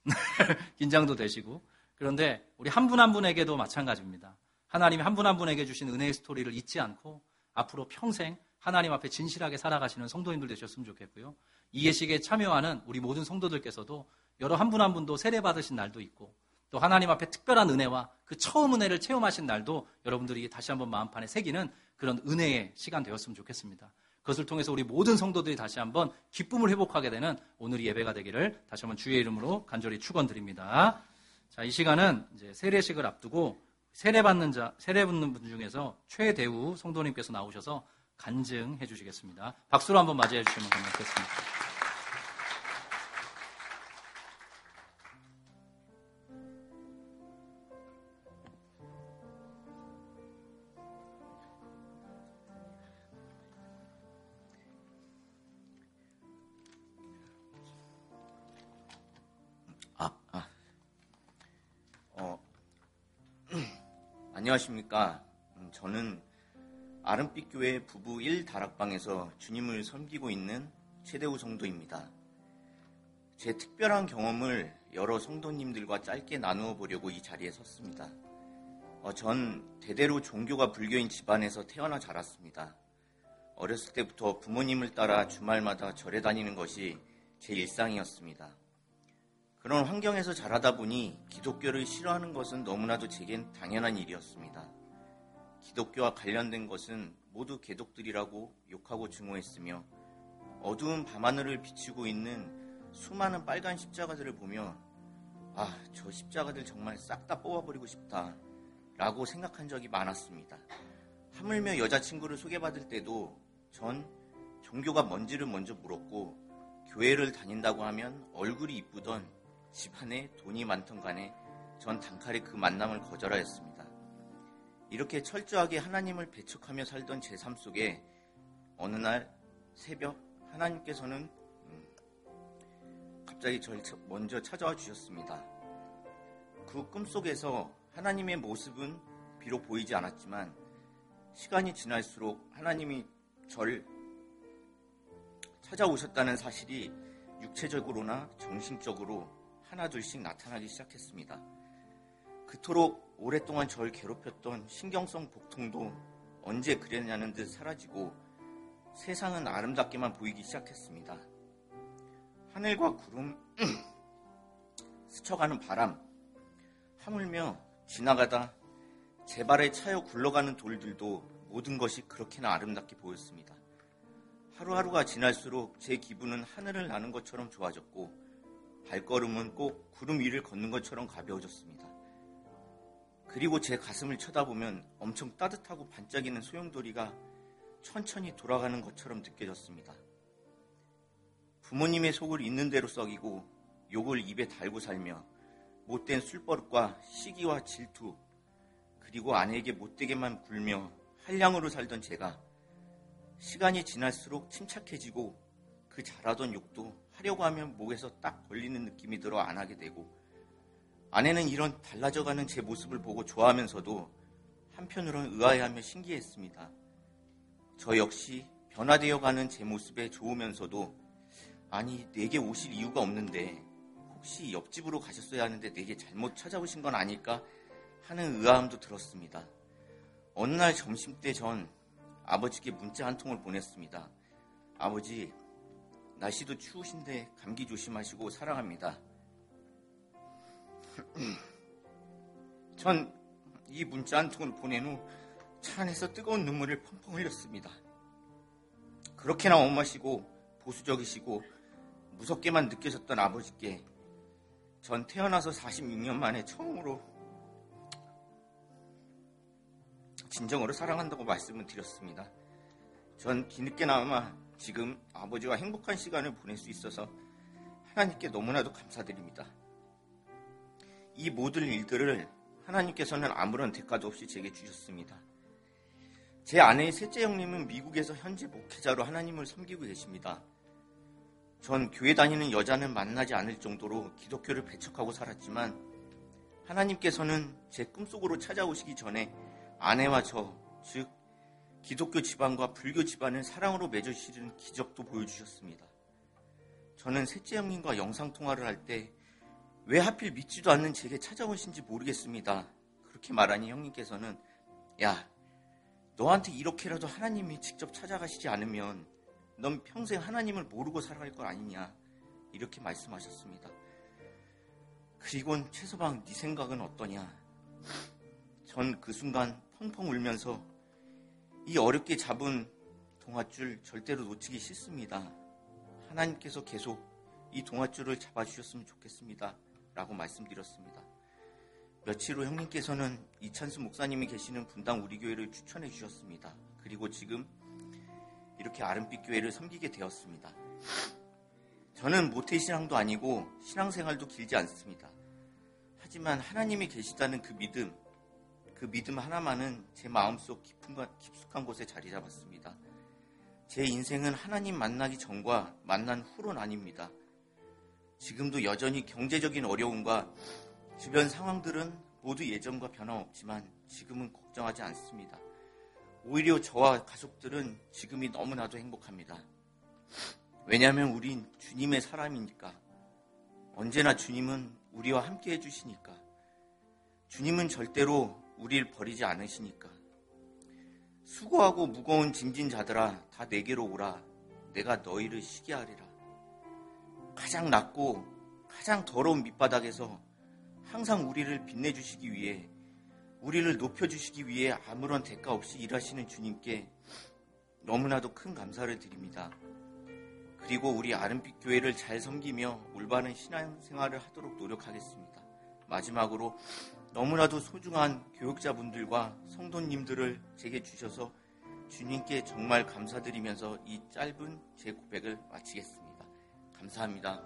긴장도 되시고. 그런데 우리 한 분 한 분에게도 마찬가지입니다. 하나님이 한 분 한 분에게 주신 은혜의 스토리를 잊지 않고 앞으로 평생 하나님 앞에 진실하게 살아가시는 성도님들 되셨으면 좋겠고요. 이 예식에 참여하는 우리 모든 성도들께서도 여러 한 분 한 분도 세례 받으신 날도 있고 또 하나님 앞에 특별한 은혜와 그 처음 은혜를 체험하신 날도 여러분들이 다시 한번 마음판에 새기는 그런 은혜의 시간 되었으면 좋겠습니다. 그것을 통해서 우리 모든 성도들이 다시 한번 기쁨을 회복하게 되는 오늘 이 예배가 되기를 다시 한번 주의 이름으로 간절히 축원드립니다. 자, 이 시간은 이제 세례식을 앞두고 세례 받는 분 중에서 최대우 성도님께서 나오셔서 간증해 주시겠습니다. 박수로 한번 맞이해 주시면 감사하겠습니다. 안녕하십니까. 저는 아름빛 교회 부부 1 다락방에서 주님을 섬기고 있는 최대우 성도입니다. 제 특별한 경험을 여러 성도님들과 짧게 나누어 보려고 이 자리에 섰습니다. 전 대대로 종교가 불교인 집안에서 태어나 자랐습니다. 어렸을 때부터 부모님을 따라 주말마다 절에 다니는 것이 제 일상이었습니다. 그런 환경에서 자라다 보니 기독교를 싫어하는 것은 너무나도 제겐 당연한 일이었습니다. 기독교와 관련된 것은 모두 개독들이라고 욕하고 증오했으며 어두운 밤하늘을 비추고 있는 수많은 빨간 십자가들을 보며 저 십자가들 정말 싹 다 뽑아버리고 싶다 라고 생각한 적이 많았습니다. 하물며 여자친구를 소개받을 때도 전 종교가 뭔지를 먼저 물었고 교회를 다닌다고 하면 얼굴이 이쁘던 집안에 돈이 많던 간에 전 단칼에 그 만남을 거절하였습니다. 이렇게 철저하게 하나님을 배척하며 살던 제 삶 속에 어느 날 새벽 하나님께서는 갑자기 저를 먼저 찾아와 주셨습니다. 그 꿈속에서 하나님의 모습은 비록 보이지 않았지만 시간이 지날수록 하나님이 저를 찾아오셨다는 사실이 육체적으로나 정신적으로 하나둘씩 나타나기 시작했습니다. 그토록 오랫동안 저를 괴롭혔던 신경성 복통도 언제 그랬냐는 듯 사라지고 세상은 아름답게만 보이기 시작했습니다. 하늘과 구름, 스쳐가는 바람, 하물며 지나가다 제 발에 차여 굴러가는 돌들도 모든 것이 그렇게나 아름답게 보였습니다. 하루하루가 지날수록 제 기분은 하늘을 나는 것처럼 좋아졌고 발걸음은 꼭 구름 위를 걷는 것처럼 가벼워졌습니다. 그리고 제 가슴을 쳐다보면 엄청 따뜻하고 반짝이는 소용돌이가 천천히 돌아가는 것처럼 느껴졌습니다. 부모님의 속을 있는 대로 썩이고 욕을 입에 달고 살며 못된 술버릇과 시기와 질투, 그리고 아내에게 못되게만 굴며 한량으로 살던 제가 시간이 지날수록 침착해지고 그 잘하던 욕도 하려고 하면 목에서 딱 걸리는 느낌이 들어 안 하게 되고, 아내는 이런 달라져가는 제 모습을 보고 좋아하면서도 한편으로는 의아해하며 신기했습니다. 저 역시 변화되어가는 제 모습에 좋으면서도, 아니 내게 오실 이유가 없는데 혹시 옆집으로 가셨어야 하는데 내게 잘못 찾아오신 건 아닐까 하는 의아함도 들었습니다. 어느 날 점심때 전 아버지께 문자 한 통을 보냈습니다. 아버지, 날씨도 추우신데 감기 조심하시고 사랑합니다. 전 이 문자 한 통을 보낸 후 차 안에서 뜨거운 눈물을 펑펑 흘렸습니다. 그렇게나 엄하시고 보수적이시고 무섭게만 느껴졌던 아버지께 전 태어나서 46년 만에 처음으로 진정으로 사랑한다고 말씀을 드렸습니다. 전 뒤늦게나마 지금 아버지와 행복한 시간을 보낼 수 있어서 하나님께 너무나도 감사드립니다. 이 모든 일들을 하나님께서는 아무런 대가도 없이 제게 주셨습니다. 제 아내의 셋째 형님은 미국에서 현재 목회자로 하나님을 섬기고 계십니다. 전 교회 다니는 여자는 만나지 않을 정도로 기독교를 배척하고 살았지만 하나님께서는 제 꿈속으로 찾아오시기 전에 아내와 저, 즉 기독교 집안과 불교 집안을 사랑으로 맺어주시는 기적도 보여주셨습니다. 저는 셋째 형님과 영상통화를 할 때 왜 하필 믿지도 않는 제게 찾아오신지 모르겠습니다. 그렇게 말하니 형님께서는 야, 너한테 이렇게라도 하나님이 직접 찾아가시지 않으면 넌 평생 하나님을 모르고 살아갈 것 아니냐, 이렇게 말씀하셨습니다. 그리곤 최서방, 네 생각은 어떠냐? 전 그 순간 펑펑 울면서 이 어렵게 잡은 동아줄 절대로 놓치기 싫습니다. 하나님께서 계속 이 동아줄을 잡아주셨으면 좋겠습니다 라고 말씀드렸습니다. 며칠 후 형님께서는 이찬수 목사님이 계시는 분당 우리 교회를 추천해 주셨습니다. 그리고 지금 이렇게 아름빛 교회를 섬기게 되었습니다. 저는 모태신앙도 아니고 신앙생활도 길지 않습니다. 하지만 하나님이 계시다는 그 믿음 하나만은 제 마음속 깊숙한 곳에 자리 잡았습니다. 제 인생은 하나님 만나기 전과 만난 후로 나뉩니다. 지금도 여전히 경제적인 어려움과 주변 상황들은 모두 예전과 변함없지만 지금은 걱정하지 않습니다. 오히려 저와 가족들은 지금이 너무나도 행복합니다. 왜냐하면 우린 주님의 사람이니까. 언제나 주님은 우리와 함께 해주시니까. 주님은 절대로 우리를 버리지 않으시니까. 수고하고 무거운 짐진 자들아, 다 내게로 오라. 내가 너희를 쉬게 하리라. 가장 낮고 가장 더러운 밑바닥에서 항상 우리를 빛내주시기 위해, 우리를 높여주시기 위해 아무런 대가 없이 일하시는 주님께 너무나도 큰 감사를 드립니다. 그리고 우리 아름빛 교회를 잘 섬기며 올바른 신앙생활을 하도록 노력하겠습니다. 마지막으로 너무나도 소중한 교육자분들과 성도님들을 제게 주셔서 주님께 정말 감사드리면서 이 짧은 제 고백을 마치겠습니다. 감사합니다.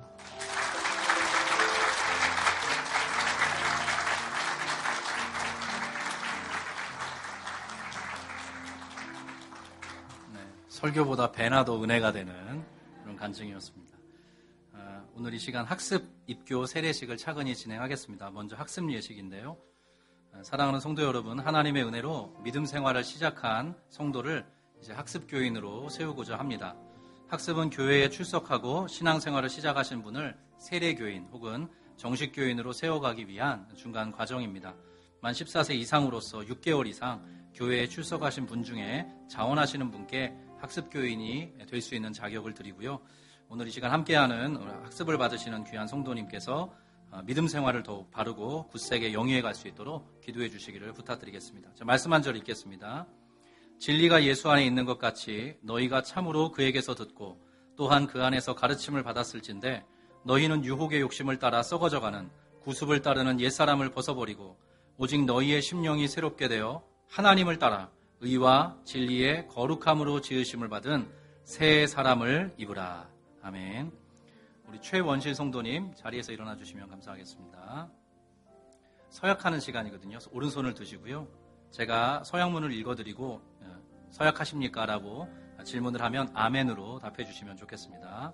설교보다 배나 더 은혜가 되는 그런 간증이었습니다. 오늘 이 시간 학습 입교 세례식을 차근히 진행하겠습니다. 먼저 학습 예식인데요. 사랑하는 성도 여러분, 하나님의 은혜로 믿음 생활을 시작한 성도를 이제 학습 교인으로 세우고자 합니다. 학습은 교회에 출석하고 신앙생활을 시작하신 분을 세례교인 혹은 정식 교인으로 세워가기 위한 중간 과정입니다. 만 14세 이상으로서 6개월 이상 교회에 출석하신 분 중에 자원하시는 분께 학습교인이 될 수 있는 자격을 드리고요. 오늘 이 시간 함께하는 학습을 받으시는 귀한 성도님께서 믿음 생활을 더욱 바르고 굳세게 영위해 갈 수 있도록 기도해 주시기를 부탁드리겠습니다. 자, 말씀 한 절 읽겠습니다. 진리가 예수 안에 있는 것 같이 너희가 참으로 그에게서 듣고 또한 그 안에서 가르침을 받았을진데 너희는 유혹의 욕심을 따라 썩어져가는 구습을 따르는 옛사람을 벗어버리고 오직 너희의 심령이 새롭게 되어 하나님을 따라 의와 진리의 거룩함으로 지으심을 받은 새 사람을 입으라. 아멘. 우리 최원실 성도님 자리에서 일어나 주시면 감사하겠습니다. 서약하는 시간이거든요. 오른손을 드시고요. 제가 서약문을 읽어드리고 서약하십니까? 라고 질문을 하면 아멘으로 답해 주시면 좋겠습니다.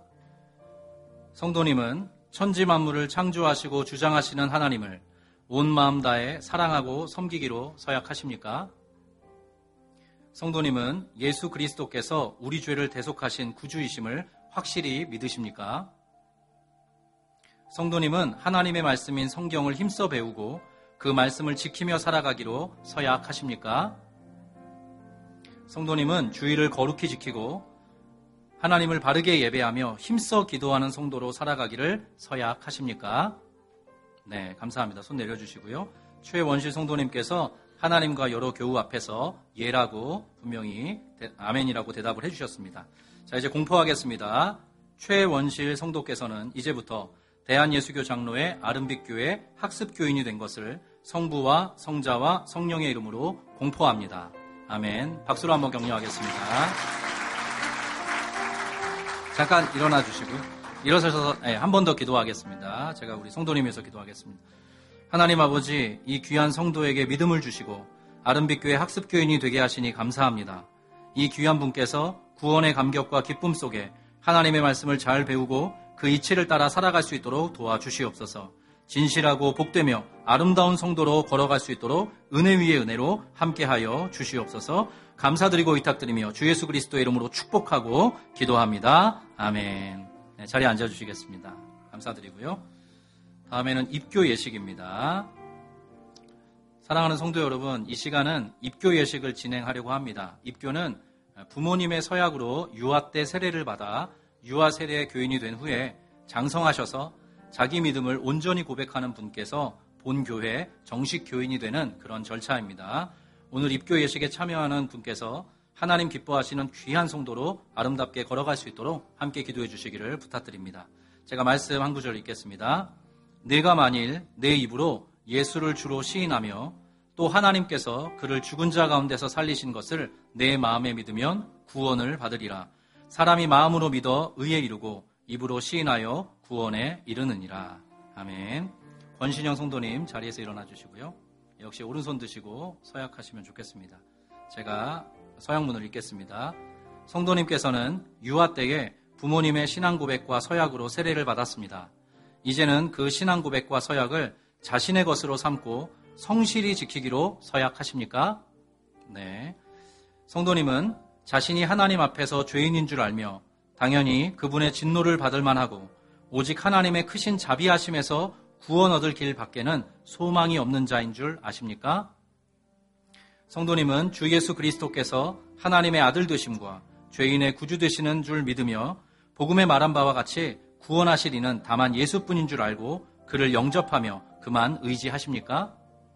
성도님은 천지 만물을 창조하시고 주장하시는 하나님을 온 마음 다해 사랑하고 섬기기로 서약하십니까? 성도님은 예수 그리스도께서 우리 죄를 대속하신 구주이심을 확실히 믿으십니까? 성도님은 하나님의 말씀인 성경을 힘써 배우고 그 말씀을 지키며 살아가기로 서약하십니까? 성도님은 주의를 거룩히 지키고 하나님을 바르게 예배하며 힘써 기도하는 성도로 살아가기를 서약하십니까? 네, 감사합니다. 손 내려주시고요. 최원실 성도님께서 하나님과 여러 교우 앞에서 예라고 분명히 아멘이라고 대답을 해주셨습니다. 자, 이제 공포하겠습니다. 최원실 성도께서는 이제부터 대한예수교 장로의 아름빛교회 학습교인이 된 것을 성부와 성자와 성령의 이름으로 공포합니다. 아멘. 박수로 한번 격려하겠습니다. 잠깐 일어나 주시고요. 일어서서 한 번 더 기도하겠습니다. 제가 우리 성도님에서 기도하겠습니다. 하나님 아버지, 이 귀한 성도에게 믿음을 주시고 아름빛교회 학습교인이 되게 하시니 감사합니다. 이 귀한 분께서 구원의 감격과 기쁨 속에 하나님의 말씀을 잘 배우고 그 이치를 따라 살아갈 수 있도록 도와주시옵소서. 진실하고 복되며 아름다운 성도로 걸어갈 수 있도록 은혜 위에 은혜로 함께하여 주시옵소서. 감사드리고 위탁드리며 주 예수 그리스도의 이름으로 축복하고 기도합니다. 아멘. 네, 자리에 앉아주시겠습니다. 감사드리고요. 다음에는 입교 예식입니다. 사랑하는 성도 여러분, 이 시간은 입교 예식을 진행하려고 합니다. 입교는 부모님의 서약으로 유아 때 세례를 받아 유아 세례 교인이 된 후에 장성하셔서 자기 믿음을 온전히 고백하는 분께서 본 교회 정식 교인이 되는 그런 절차입니다. 오늘 입교 예식에 참여하는 분께서 하나님 기뻐하시는 귀한 성도로 아름답게 걸어갈 수 있도록 함께 기도해 주시기를 부탁드립니다. 제가 말씀 한 구절 읽겠습니다. 내가 만일 내 입으로 예수를 주로 시인하며 또 하나님께서 그를 죽은 자 가운데서 살리신 것을 내 마음에 믿으면 구원을 받으리라. 사람이 마음으로 믿어 의에 이르고 입으로 시인하여 구원에 이르느니라. 아멘. 권신영 성도님 자리에서 일어나 주시고요. 역시 오른손 드시고 서약하시면 좋겠습니다. 제가 서약문을 읽겠습니다. 성도님께서는 유아 때에 부모님의 신앙 고백과 서약으로 세례를 받았습니다. 이제는 그 신앙 고백과 서약을 자신의 것으로 삼고 성실히 지키기로 서약하십니까? 네. 성도님은 자신이 하나님 앞에서 죄인인 줄 알며 당연히 그분의 진노를 받을 만하고 오직 하나님의 크신 자비하심에서 구원 얻을 길 밖에는 소망이 없는 자인 줄 아십니까? 성도님은 주 예수 그리스도께서 하나님의 아들 되심과 죄인의 구주 되시는 줄 믿으며 복음에 말한 바와 같이 구원하실 이는 다만 예수뿐인 줄 알고 그를 영접하며 그만 의지하십니까?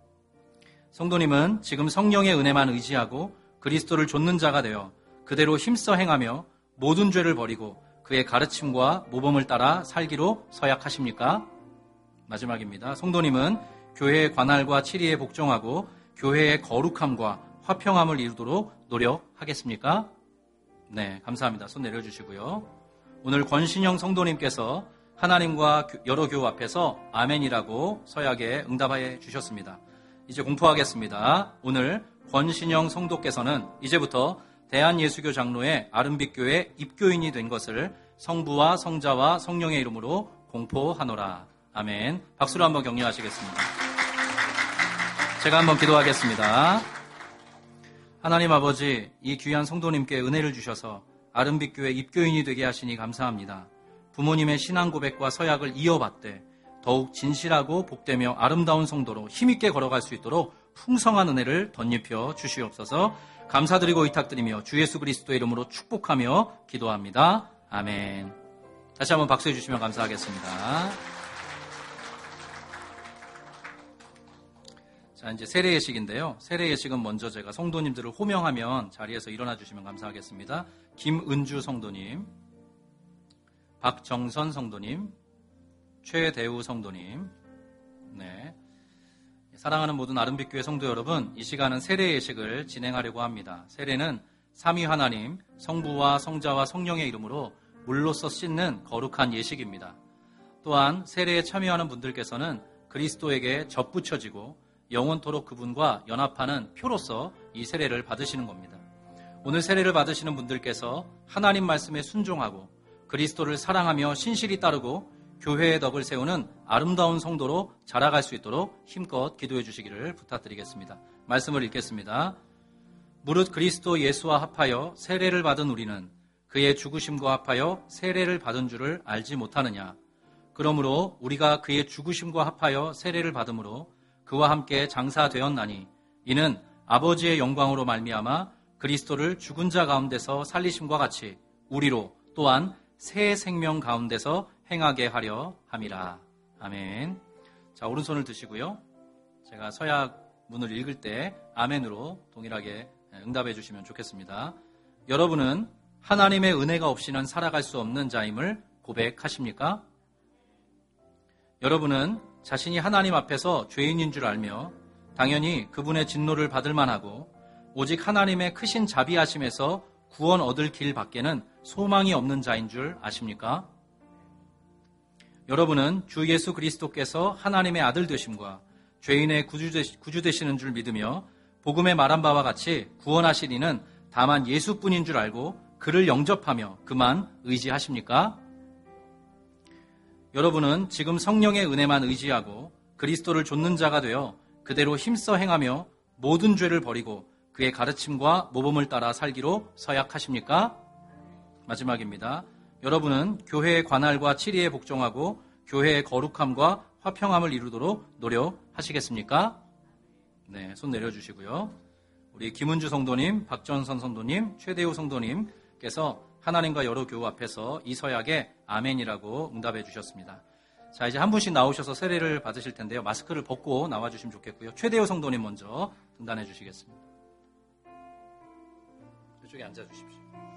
성도님은 지금 성령의 은혜만 의지하고 그리스도를 좇는 자가 되어 그대로 힘써 행하며 모든 죄를 버리고 그의 가르침과 모범을 따라 살기로 서약하십니까? 마지막입니다. 성도님은 교회의 관할과 치리에 복종하고 교회의 거룩함과 화평함을 이루도록 노력하겠습니까? 네, 감사합니다. 손 내려주시고요. 오늘 권신영 성도님께서 하나님과 여러 교우 앞에서 아멘이라고 서약에 응답해 주셨습니다. 이제 공포하겠습니다. 오늘 권신영 성도께서는 이제부터 대한예수교 장로의 아름빛교회 입교인이 된 것을 성부와 성자와 성령의 이름으로 공포하노라. 아멘. 박수로 한번 격려하시겠습니다. 제가 한번 기도하겠습니다. 하나님 아버지, 이 귀한 성도님께 은혜를 주셔서 아름빛교회 입교인이 되게 하시니 감사합니다. 부모님의 신앙 고백과 서약을 이어받되 더욱 진실하고 복되며 아름다운 성도로 힘있게 걸어갈 수 있도록 풍성한 은혜를 덧입혀 주시옵소서. 감사드리고 의탁드리며 주 예수 그리스도의 이름으로 축복하며 기도합니다. 아멘. 다시 한번 박수해 주시면 감사하겠습니다. 자, 이제 세례 예식인데요. 세례 예식은 먼저 제가 성도님들을 호명하면 자리에서 일어나 주시면 감사하겠습니다. 김은주 성도님, 박정선 성도님, 최대우 성도님. 네. 사랑하는 모든 아름빛교회 성도 여러분, 이 시간은 세례 예식을 진행하려고 합니다. 세례는 삼위 하나님, 성부와 성자와 성령의 이름으로 물로써 씻는 거룩한 예식입니다. 또한 세례에 참여하는 분들께서는 그리스도에게 접붙여지고 영원토록 그분과 연합하는 표로서 이 세례를 받으시는 겁니다. 오늘 세례를 받으시는 분들께서 하나님 말씀에 순종하고 그리스도를 사랑하며 신실히 따르고 교회의 덕을 세우는 아름다운 성도로 자라갈 수 있도록 힘껏 기도해 주시기를 부탁드리겠습니다. 말씀을 읽겠습니다. 무릇 그리스도 예수와 합하여 세례를 받은 우리는 그의 죽으심과 합하여 세례를 받은 줄을 알지 못하느냐. 그러므로 우리가 그의 죽으심과 합하여 세례를 받음으로 그와 함께 장사되었나니 이는 아버지의 영광으로 말미암아 그리스도를 죽은 자 가운데서 살리심과 같이 우리로 또한 새 생명 가운데서 행하게 하려 함이라. 아멘. 자, 오른손을 드시고요. 제가 서약문을 읽을 때 아멘으로 동일하게 응답해 주시면 좋겠습니다. 여러분은 하나님의 은혜가 없이는 살아갈 수 없는 자임을 고백하십니까? 여러분은 자신이 하나님 앞에서 죄인인 줄 알며 당연히 그분의 진노를 받을 만하고 오직 하나님의 크신 자비하심에서 구원 얻을 길 밖에는 소망이 없는 자인 줄 아십니까? 여러분은 주 예수 그리스도께서 하나님의 아들 되심과 죄인의 구주 되시는 줄 믿으며 복음에 말한 바와 같이 구원하실 이는 다만 예수뿐인 줄 알고 그를 영접하며 그만 의지하십니까? 여러분은 지금 성령의 은혜만 의지하고 그리스도를 좇는 자가 되어 그대로 힘써 행하며 모든 죄를 버리고 그의 가르침과 모범을 따라 살기로 서약하십니까? 마지막입니다. 여러분은 교회의 관할과 치리에 복종하고 교회의 거룩함과 화평함을 이루도록 노력하시겠습니까? 네, 손 내려주시고요. 우리 김은주 성도님, 박전선 성도님, 최대우 성도님께서 하나님과 여러 교우 앞에서 이 서약에 아멘이라고 응답해 주셨습니다. 자, 이제 한 분씩 나오셔서 세례를 받으실 텐데요. 마스크를 벗고 나와주시면 좋겠고요. 최대우 성도님 먼저 등단해 주시겠습니다. 이쪽에 앉아주십시오.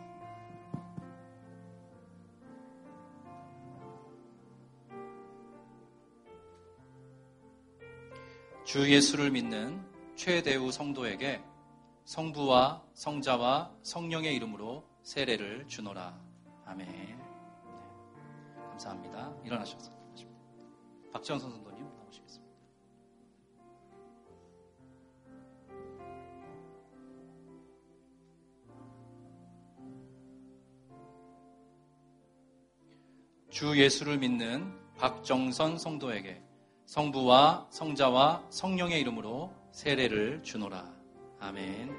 주 예수를 믿는 최대우 성도에게 성부와 성자와 성령의 이름으로 세례를 주노라. 아멘. 네. 감사합니다. 일어나셔서 하십니다. 박지원 선생님 나오시겠습니다. 주 예수를 믿는 박정선 성도에게 성부와 성자와 성령의 이름으로 세례를 주노라. 아멘.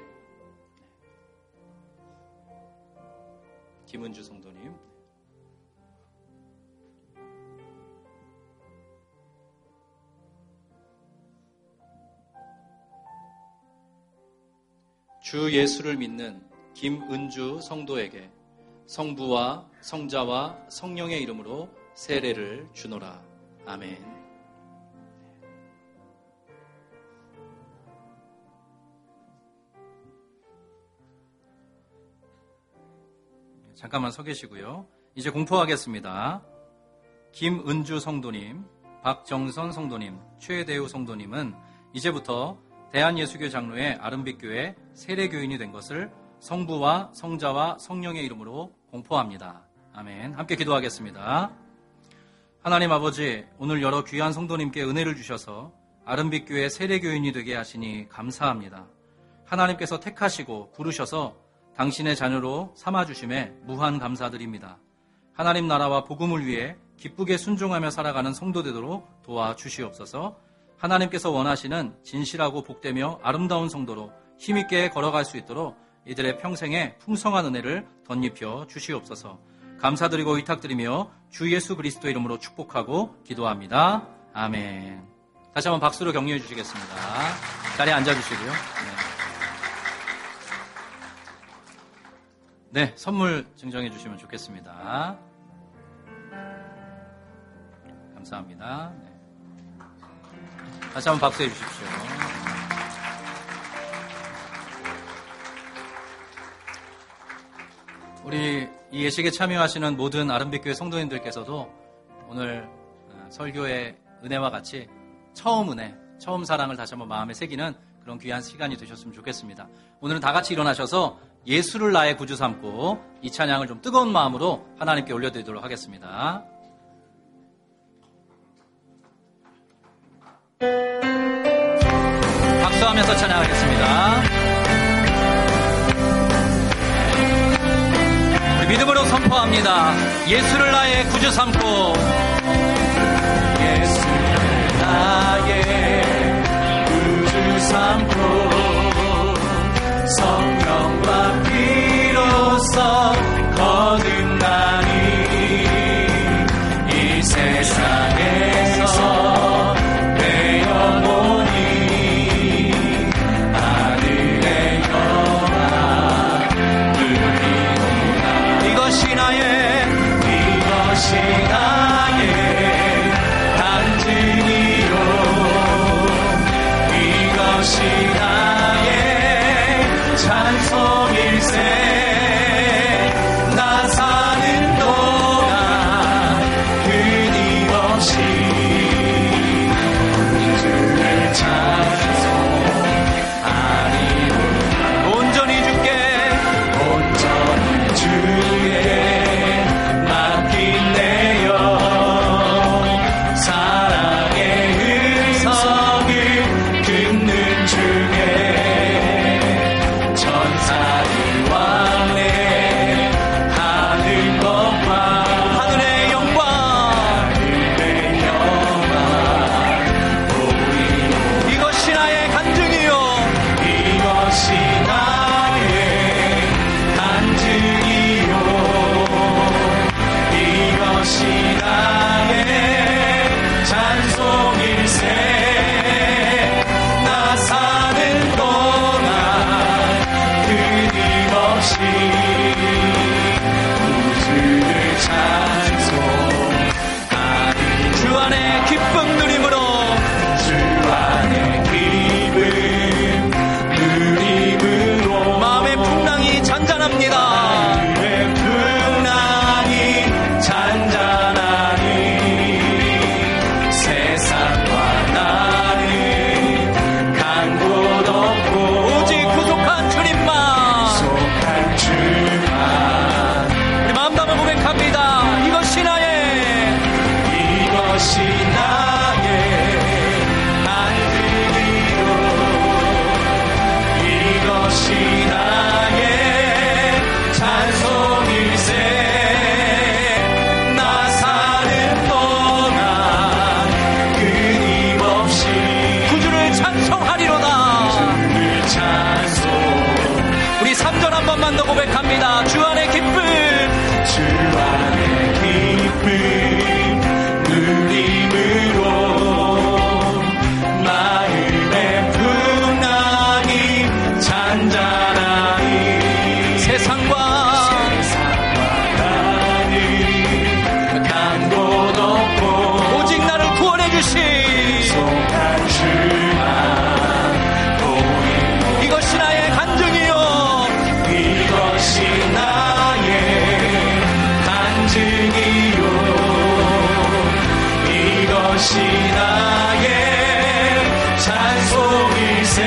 김은주 성도님. 주 예수를 믿는 김은주 성도에게 성부와 성자와 성령의 이름으로 세례를 주노라. 아멘. 잠깐만 서 계시고요. 이제 공포하겠습니다. 김은주 성도님, 박정선 성도님, 최대우 성도님은 이제부터 대한예수교 장로의 아름빛교회 세례교인이 된 것을 성부와 성자와 성령의 이름으로 공포합니다. 아멘. 함께 기도하겠습니다. 하나님 아버지, 오늘 여러 귀한 성도님께 은혜를 주셔서 아름빛교회 세례교인이 되게 하시니 감사합니다. 하나님께서 택하시고 부르셔서 당신의 자녀로 삼아주심에 무한 감사드립니다. 하나님 나라와 복음을 위해 기쁘게 순종하며 살아가는 성도 되도록 도와주시옵소서. 하나님께서 원하시는 진실하고 복되며 아름다운 성도로 힘있게 걸어갈 수 있도록 이들의 평생에 풍성한 은혜를 덧입혀 주시옵소서. 감사드리고 의탁드리며 주 예수 그리스도 이름으로 축복하고 기도합니다. 아멘. 다시 한번 박수로 격려해 주시겠습니다. 자리에 앉아주시고요. 네, 선물 증정해 주시면 좋겠습니다. 감사합니다. 네. 다시 한번 박수해 주십시오. 우리 이 예식에 참여하시는 모든 아름빛교회 성도님들께서도 오늘 설교의 은혜와 같이 처음 은혜, 처음 사랑을 다시 한번 마음에 새기는 그런 귀한 시간이 되셨으면 좋겠습니다. 오늘은 다 같이 일어나셔서 예수를 나의 구주 삼고 이 찬양을 좀 뜨거운 마음으로 하나님께 올려드리도록 하겠습니다. 박수하면서 찬양하겠습니다. 우리 믿음으로 선포합니다. 예수를 나의 구주 삼고, 예수를 나의 구주 삼고, 성령과 피로써 거듭나니 이 세상에서 내 영혼이 하늘의 영광 누리노라. 이것이 나의 간증이요, 이것이 나의 찬송일세. 나 사는 동안 끊임없이 주를 찬송하리로다. 온전히 주께 맡긴 내 영, 사랑의 은석을 긋는 중에 천사의 왕래 하늘 법화 하늘의 영광 보이노. 이것이 나의 간증이요, 이것이 나의 간증이요, 이것이 나의 찬송일세. 나 사는 동안 끊임없이 구주를 찬송하리. 주 안에 기쁨 누림으로, 주 안에 기쁨 누림으로 마음의 풍랑이 잔잔합니다. 마음의 풍랑이 잔잔하니 세상과 나는 간 곳 없고 오직 구속한 주님만, 우리 마음 담아 고백합니다. 이것이 나의 간증이요, 이것이 나의 찬송일세. 나 사는 동안 끊임없이 구주를 찬송하리로다. 우리 3절 한 번만 더 고백합니다. 주 안의 기쁨, 주 안의 기쁨 누림으로 마음의 풍랑이 잔잔하니 세상과 나는 간 곳 없고 오직 나를 구원해 주신 소한 주만 보이노. 이것이 나의 간증이요, 이것이 나의 간증이요, 이것이 나의 찬송일세.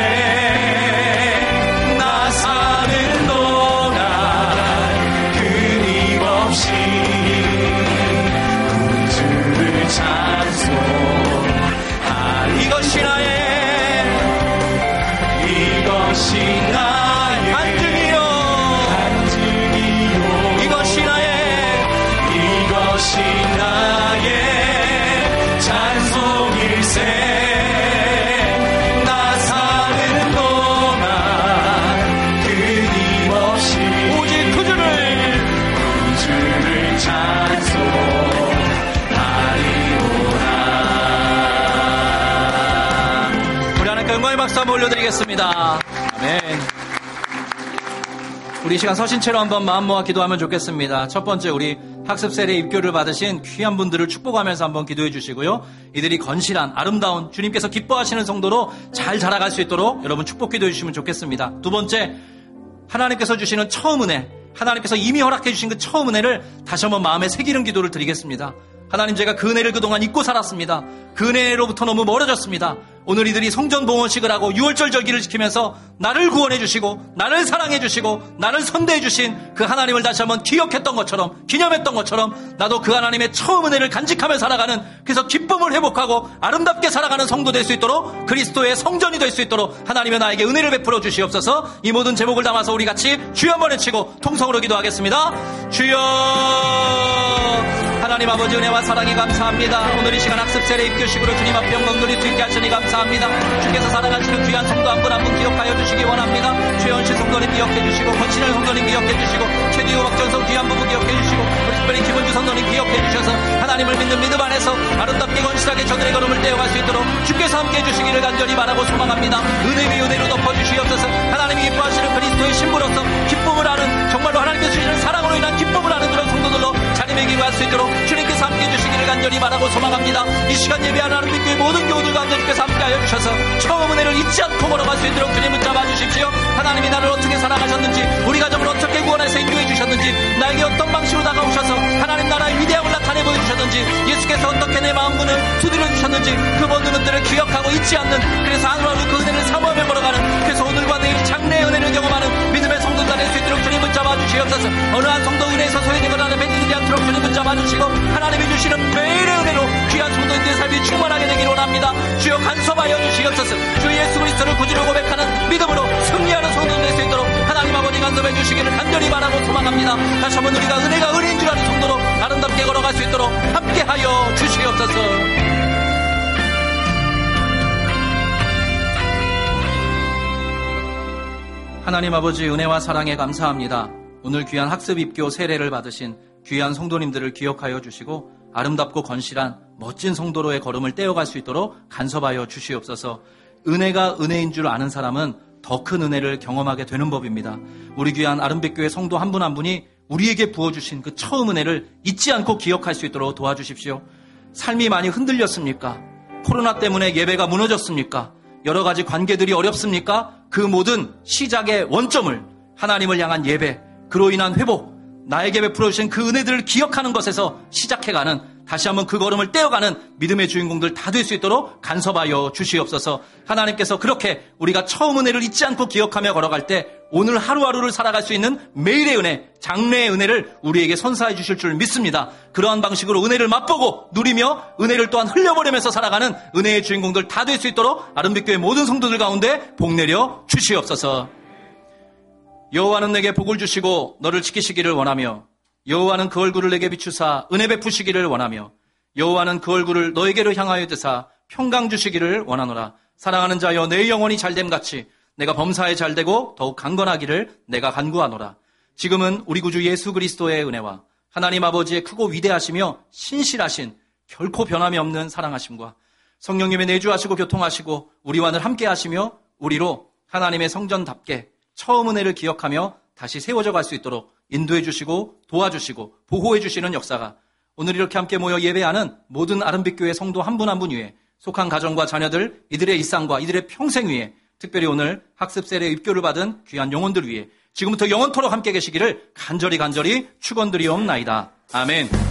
나 사는 동안 끊임없이 구주를 찬송하리. 이것이 나의 간증이요, 이것이 나의 찬송일세. 나 사는 동안 끊임없이 오직 구주를 찬송하리오라. 우리 하나님께 영광의 박수 한번 올려드리겠습니다. 아멘. 우리 시간 서신체로 한번 마음 모아 기도하면 좋겠습니다. 첫 번째, 우리 학습 세례 입교를 받으신 귀한 분들을 축복하면서 한번 기도해 주시고요. 이들이 건실한 아름다운 주님께서 기뻐하시는 성도로 잘 자라갈 수 있도록 여러분 축복 기도해 주시면 좋겠습니다. 두 번째, 하나님께서 주시는 처음 은혜, 하나님께서 이미 허락해 주신 그 처음 은혜를 다시 한번 마음에 새기는 기도를 드리겠습니다. 하나님, 제가 그 은혜를 그동안 잊고 살았습니다. 그 은혜로부터 너무 멀어졌습니다. 오늘 이들이 성전 봉헌식을 하고 6월절 절기를 지키면서 나를 구원해 주시고 나를 사랑해 주시고 나를 선대해 주신 그 하나님을 다시 한번 기억했던 것처럼, 기념했던 것처럼 나도 그 하나님의 처음 은혜를 간직하며 살아가는, 그래서 기쁨을 회복하고 아름답게 살아가는 성도 될 수 있도록, 그리스도의 성전이 될 수 있도록 하나님의 나에게 은혜를 베풀어 주시옵소서. 이 모든 제목을 담아서 우리 같이 주여 한번 외치고 통성으로 기도하겠습니다. 주여. 하나님 아버지 은혜와 사랑에 감사합니다. 오늘 이 시간 학습 세례 입교식으로 주님 앞에 영광 돌릴 수 있게 하시니 감사합니다. 주께서 사랑하시는 귀한 성도 한 분 한 분 기억하여 주시기 원합니다. 최원실 성도님 기억해 주시고, 권신열 성도님 기억해 주시고, 최디우 박전성 귀한 부부 기억해 주시고, 우리 특별히 김은주 성도님 기억해 주셔서 하나님을 믿는 믿음 안에서 아름답게 건실하게 저들의 걸음을 떼어갈 수 있도록 주께서 함께해 주시기를 간절히 바라고 소망합니다. 은혜 위 은혜로 덮어주시옵소서. 하나님이 기뻐하시는 그리스도의 신부로서 기쁨을 하는, 정말로 하나님께서 주시는 사랑으로 인한 기쁨을 하는 그런 성도들로 자리매기고 할 수 있도록 주님께서 함께해 주시기를 간절히 바라고 소망합니다. 이 시간 예배하는 하나님께 모든 교우들과 주님께서 함께하여 주셔서 처음 은혜를 잊지 않고 걸어갈 수 있도록 주님 붙잡아 주십시오. 하나님이 나를 어떻게 사랑하셨는지, 우리 가정을 어떻게 구원해서 인도해 주셨는지, 나에게 어떤 방식으로 다가오셔서 하나님 나라의 위대함을 나타내 보여주셨는지, 예수께서 어떻게 내 마음문을 두드려 주셨는지, 그 모든 것들을 기억하고 잊지 않는, 그래서 하루하루 그 은혜를 사모하며 걸어가는, 그래서 오늘과 내일 장래의 은혜를 경험하는 믿음의 성도가 될 수 있도록 주님 붙잡아 주시옵소서. 어느 한 성도 은혜에서 소외되거나 뱉어지지 않도록 주님 붙잡아 주시고, 하나님이 주시는 매일의 은혜로 귀한 성도인들의 삶이 충만하게 되기를 원합니다. 주여 간섭하여 주시옵소서. 주 예수 그리스도를 구주로 고백하는 믿음으로 승리하는 성도들 될 수 있도록 하나님 아버지 간섭해 주시기를 간절히 바라고 소망합니다. 다시 한번 우리가 은혜가 은혜인 줄 아는 성도로 아름답게 걸어갈 수 있도록 함께하여 주시옵소서. 하나님 아버지 은혜와 사랑에 감사합니다. 오늘 귀한 학습 입교 세례를 받으신 귀한 성도님들을 기억하여 주시고 아름답고 건실한 멋진 성도로의 걸음을 떼어갈 수 있도록 간섭하여 주시옵소서. 은혜가 은혜인 줄 아는 사람은 더 큰 은혜를 경험하게 되는 법입니다. 우리 귀한 아름빛교회 성도 한 분 한 분이 우리에게 부어주신 그 처음 은혜를 잊지 않고 기억할 수 있도록 도와주십시오. 삶이 많이 흔들렸습니까? 코로나 때문에 예배가 무너졌습니까? 여러 가지 관계들이 어렵습니까? 그 모든 시작의 원점을 하나님을 향한 예배, 그로 인한 회복, 나에게 베풀어 주신 그 은혜들을 기억하는 것에서 시작해가는, 다시 한번 그 걸음을 떼어가는 믿음의 주인공들 다 될 수 있도록 간섭하여 주시옵소서. 하나님께서 그렇게 우리가 처음 은혜를 잊지 않고 기억하며 걸어갈 때 오늘 하루하루를 살아갈 수 있는 매일의 은혜, 장래의 은혜를 우리에게 선사해 주실 줄 믿습니다. 그러한 방식으로 은혜를 맛보고 누리며 은혜를 또한 흘려보내면서 살아가는 은혜의 주인공들 다 될 수 있도록 아름빛교회 모든 성도들 가운데 복 내려 주시옵소서. 여호와는 내게 복을 주시고 너를 지키시기를 원하며, 여호와는 그 얼굴을 내게 비추사 은혜 베푸시기를 원하며, 여호와는 그 얼굴을 너에게로 향하여 드사 평강 주시기를 원하노라. 사랑하는 자여 내 영혼이 잘됨같이 내가 범사에 잘되고 더욱 강건하기를 내가 간구하노라. 지금은 우리 구주 예수 그리스도의 은혜와 하나님 아버지의 크고 위대하시며 신실하신 결코 변함이 없는 사랑하심과 성령님의 내주하시고 교통하시고 우리와 늘 함께 하시며 우리로 하나님의 성전답게 처음 은혜를 기억하며 다시 세워져 갈 수 있도록 인도해 주시고 도와주시고 보호해 주시는 역사가 오늘 이렇게 함께 모여 예배하는 모든 아름빛교회 성도 한 분 한 분 위에, 속한 가정과 자녀들, 이들의 일상과 이들의 평생 위에, 특별히 오늘 학습 세례 입교를 받은 귀한 영혼들 위에 지금부터 영원토록 함께 계시기를 간절히 축원드리옵나이다. 아멘.